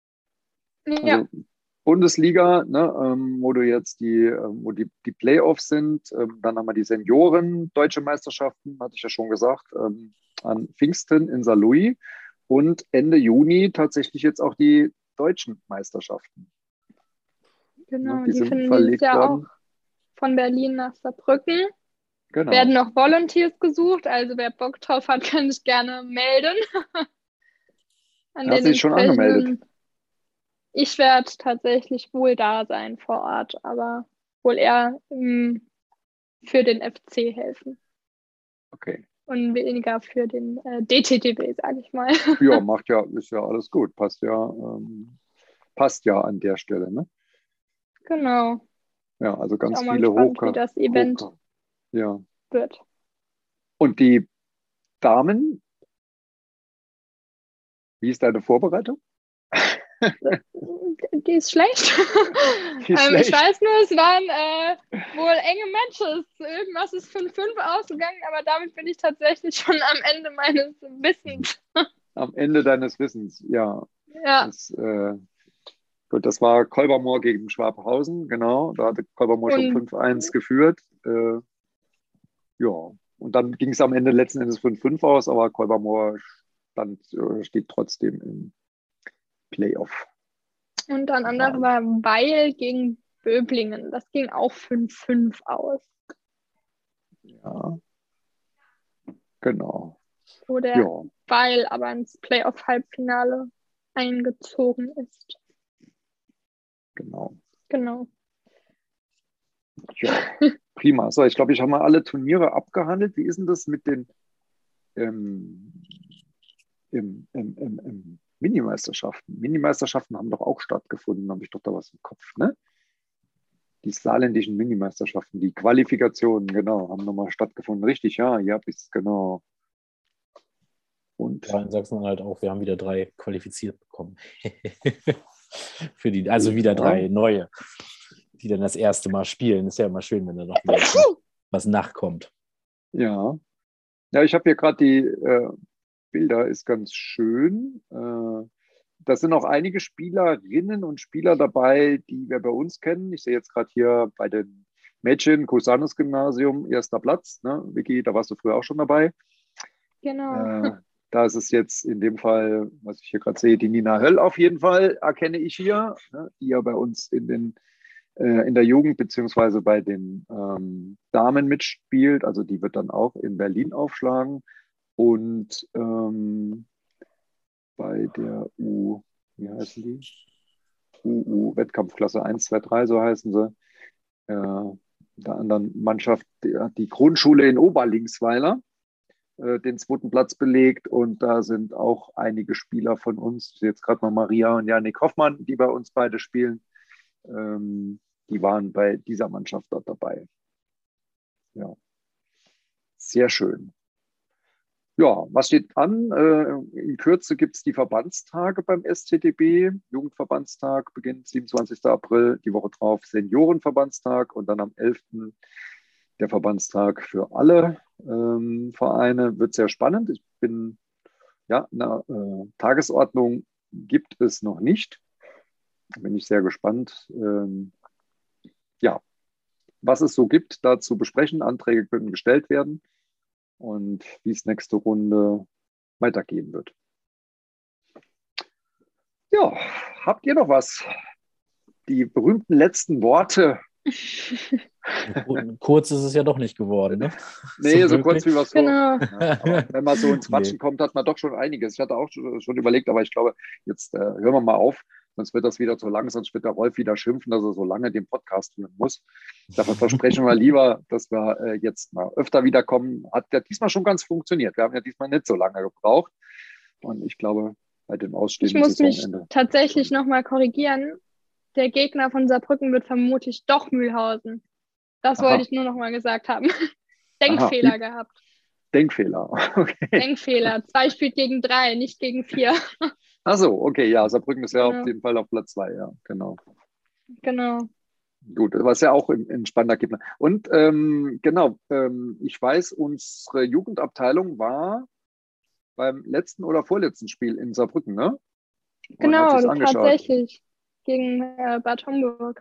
ja. Also Bundesliga, ne, ähm, wo du jetzt die, ähm, wo die, die Playoffs sind, ähm, dann haben wir die Senioren, Deutsche Meisterschaften, hatte ich ja schon gesagt, ähm, an Pfingsten in Saarlouis und Ende Juni tatsächlich jetzt auch die deutschen Meisterschaften. Genau, Ne, die die sind finden dieses verlegt Jahr worden. auch von Berlin nach Saarbrücken. Genau. Werden noch Volunteers gesucht, also wer Bock drauf hat, kann sich gerne melden. An Hast den du dich schon angemeldet? entsprechenden- Ich werde tatsächlich wohl da sein vor Ort, aber wohl eher ähm, für den F C helfen Okay. und weniger für den äh, D T D B, sage ich mal. Ja, macht ja, ist ja alles gut. Passt ja, ähm, passt ja an der Stelle, ne? Genau. Ja, also Ich bin ganz auch mal viele gespannt, Hochka wie das Event Hochka ja. wird. Und die Damen, wie ist deine Vorbereitung? Die ist schlecht. Die ist ähm, schlecht. Ich weiß nur, es waren äh, wohl enge Matches. Irgendwas ist fünf fünf ausgegangen, aber damit bin ich tatsächlich schon am Ende meines Wissens. Am Ende deines Wissens, ja. Ja, Das, äh, gut, das war Kolbermoor gegen Schwabhausen, genau. Da hatte Kolbermoor schon und fünf eins geführt. Äh, ja, und dann ging es am Ende letzten Endes fünf fünf aus, aber Kolbermoor stand, äh, steht trotzdem im Playoff. Und ein anderer war Weil gegen Böblingen. Das ging auch fünf fünf aus. Ja, genau. Wo der Ja, Weil aber ins Playoff-Halbfinale eingezogen ist. genau. Genau. Ja, prima. So, ich glaube, ich habe mal alle Turniere abgehandelt. Wie ist denn das mit den ähm, im, im, im, im Minimeisterschaften? Minimeisterschaften haben doch auch stattgefunden, habe ich doch da was im Kopf, ne? Die saarländischen Minimeisterschaften, die Qualifikationen, genau, haben nochmal stattgefunden. Richtig, ja, ja, ist genau. Und Ja, in Sachsen-Anhalt auch. Wir haben wieder drei qualifiziert bekommen. Für die, also wieder Ja. drei neue, die dann das erste Mal spielen. Ist ja immer schön, wenn da noch wieder was nachkommt. ja, ja, ich habe hier gerade die äh, Bilder, ist ganz schön. Äh, da sind auch einige Spielerinnen und Spieler dabei, die wir bei uns kennen. Ich sehe jetzt gerade hier bei den Mädchen, Cusanus-Gymnasium, erster Platz. Ne? Vicky, da warst du früher auch schon dabei. Genau. Äh, da ist es jetzt in dem Fall, was ich hier gerade sehe, die Nina Höll auf jeden Fall, erkenne ich hier, ne? Die ja bei uns in, den, äh, in der Jugend beziehungsweise bei den ähm, Damen mitspielt. Also die wird dann auch in Berlin aufschlagen. Und ähm, bei der U, wie heißen die? U U Wettkampfklasse eins, zwei, drei, so heißen sie. Äh, der anderen Mannschaft, die, die Grundschule in Oberlingsweiler, äh, den zweiten Platz belegt. Und da sind auch einige Spieler von uns, ich sehe jetzt gerade mal Maria und Janik Hoffmann, die bei uns beide spielen. Ähm, die waren bei dieser Mannschaft dort dabei. Ja, sehr schön. Ja, was steht an? Äh, in Kürze gibt es die Verbandstage beim S T D B. Jugendverbandstag beginnt siebenundzwanzigsten April, die Woche drauf Seniorenverbandstag und dann am elften der Verbandstag für alle ähm, Vereine. Wird sehr spannend. Ich bin, ja, eine äh, Tagesordnung gibt es noch nicht. bin ich sehr gespannt, ähm, ja, was es so gibt, da zu besprechen. Anträge können gestellt werden und wie es nächste Runde weitergehen wird. Ja, habt ihr noch was? Die berühmten letzten Worte. Kurz ist es ja doch nicht geworden, ne? Nee, so, so kurz wie was so. Genau. Ja, aber wenn man so ins Quatschen nee. kommt, hat man doch schon einiges. Ich hatte auch schon überlegt, aber ich glaube, jetzt äh, hören wir mal auf, sonst wird das wieder zu lang, sonst wird der Rolf wieder schimpfen, dass er so lange den Podcast führen muss. Dafür versprechen wir lieber, dass wir äh, jetzt mal öfter wiederkommen. Hat ja diesmal schon ganz funktioniert. Wir haben ja diesmal nicht so lange gebraucht. Und ich glaube, bei dem ausstehenden Ich muss Saisonende mich tatsächlich nochmal korrigieren. Der Gegner von Saarbrücken wird vermutlich doch Mühlhausen. Das Aha. wollte ich nur noch mal gesagt haben. Denkfehler Aha. gehabt. Denkfehler, okay. Denkfehler. Zwei spielt gegen drei, nicht gegen vier. Ach so, okay, ja, Saarbrücken ist ja genau. auf jeden Fall auf Platz zwei, ja, genau. Genau. Gut, was ja auch ein, ein spannender Gegner. Und ähm, genau, ähm, ich weiß, unsere Jugendabteilung war beim letzten oder vorletzten Spiel in Saarbrücken, ne? Und genau, tatsächlich. Gegen äh, Bad Homburg.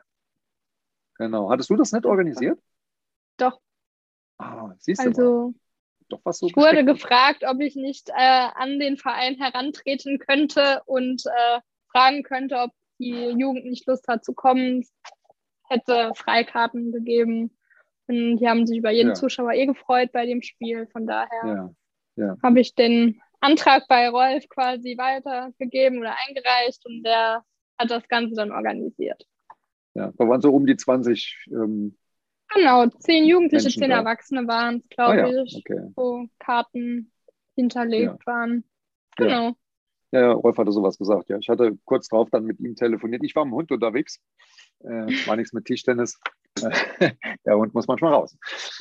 Genau. Hattest du das nicht organisiert? Doch. Ah, siehst du also, mal. Doch was so ich wurde gefragt, ob ich nicht äh, an den Verein herantreten könnte und äh, fragen könnte, ob die Jugend nicht Lust hat zu kommen. Es hätte Freikarten gegeben. Und die haben sich über jeden ja. Zuschauer eh gefreut bei dem Spiel. Von daher ja. Ja. habe ich den Antrag bei Rolf quasi weitergegeben oder eingereicht und der hat das Ganze dann organisiert. Ja, da waren so um die zwanzig ähm, Genau, zehn Jugendliche, Menschen zehn da. Erwachsene waren es, glaube ah, ja. ich, okay. wo Karten hinterlegt ja. waren. Genau. Ja. ja, Rolf hatte sowas gesagt. Ja, ich hatte kurz drauf dann mit ihm telefoniert. Ich war mit dem Hund unterwegs. Äh, war nichts mit Tischtennis. Der Hund muss manchmal raus.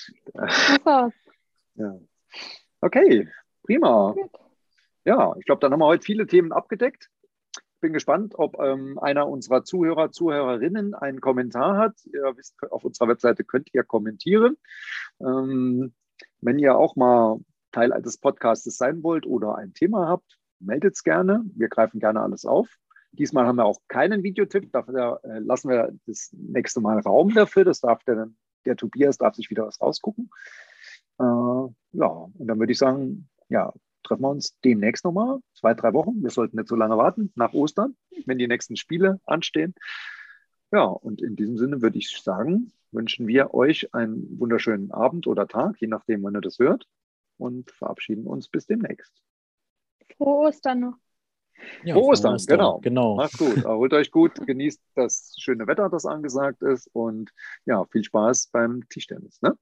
Ach so. Ja. Okay, prima. Gut. Ja, ich glaube, dann haben wir heute viele Themen abgedeckt. Bin gespannt, ob ähm, einer unserer Zuhörer, Zuhörerinnen einen Kommentar hat. Ihr wisst, auf unserer Webseite könnt ihr kommentieren. Ähm, wenn ihr auch mal Teil des Podcasts sein wollt oder ein Thema habt, meldet es gerne. Wir greifen gerne alles auf. Diesmal haben wir auch keinen Videotipp. Dafür äh, lassen wir das nächste Mal Raum dafür. Das darf der, der Tobias darf sich wieder was rausgucken. Äh, ja, und dann würde ich sagen, ja, treffen wir uns demnächst nochmal, zwei, drei Wochen. Wir sollten nicht so lange warten, nach Ostern, wenn die nächsten Spiele anstehen. Ja, und in diesem Sinne würde ich sagen, wünschen wir euch einen wunderschönen Abend oder Tag, je nachdem, wann ihr das hört, und verabschieden uns bis demnächst. Frohe Ostern noch. Ja, frohe Ostern, Ostern, genau. genau. Macht's gut, erholt euch gut, genießt das schöne Wetter, das angesagt ist, und ja, viel Spaß beim Tischtennis. Ne?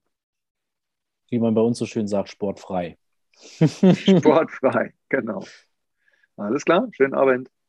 Wie man bei uns so schön sagt, sportfrei. Sportfrei, genau. Alles klar, schönen Abend.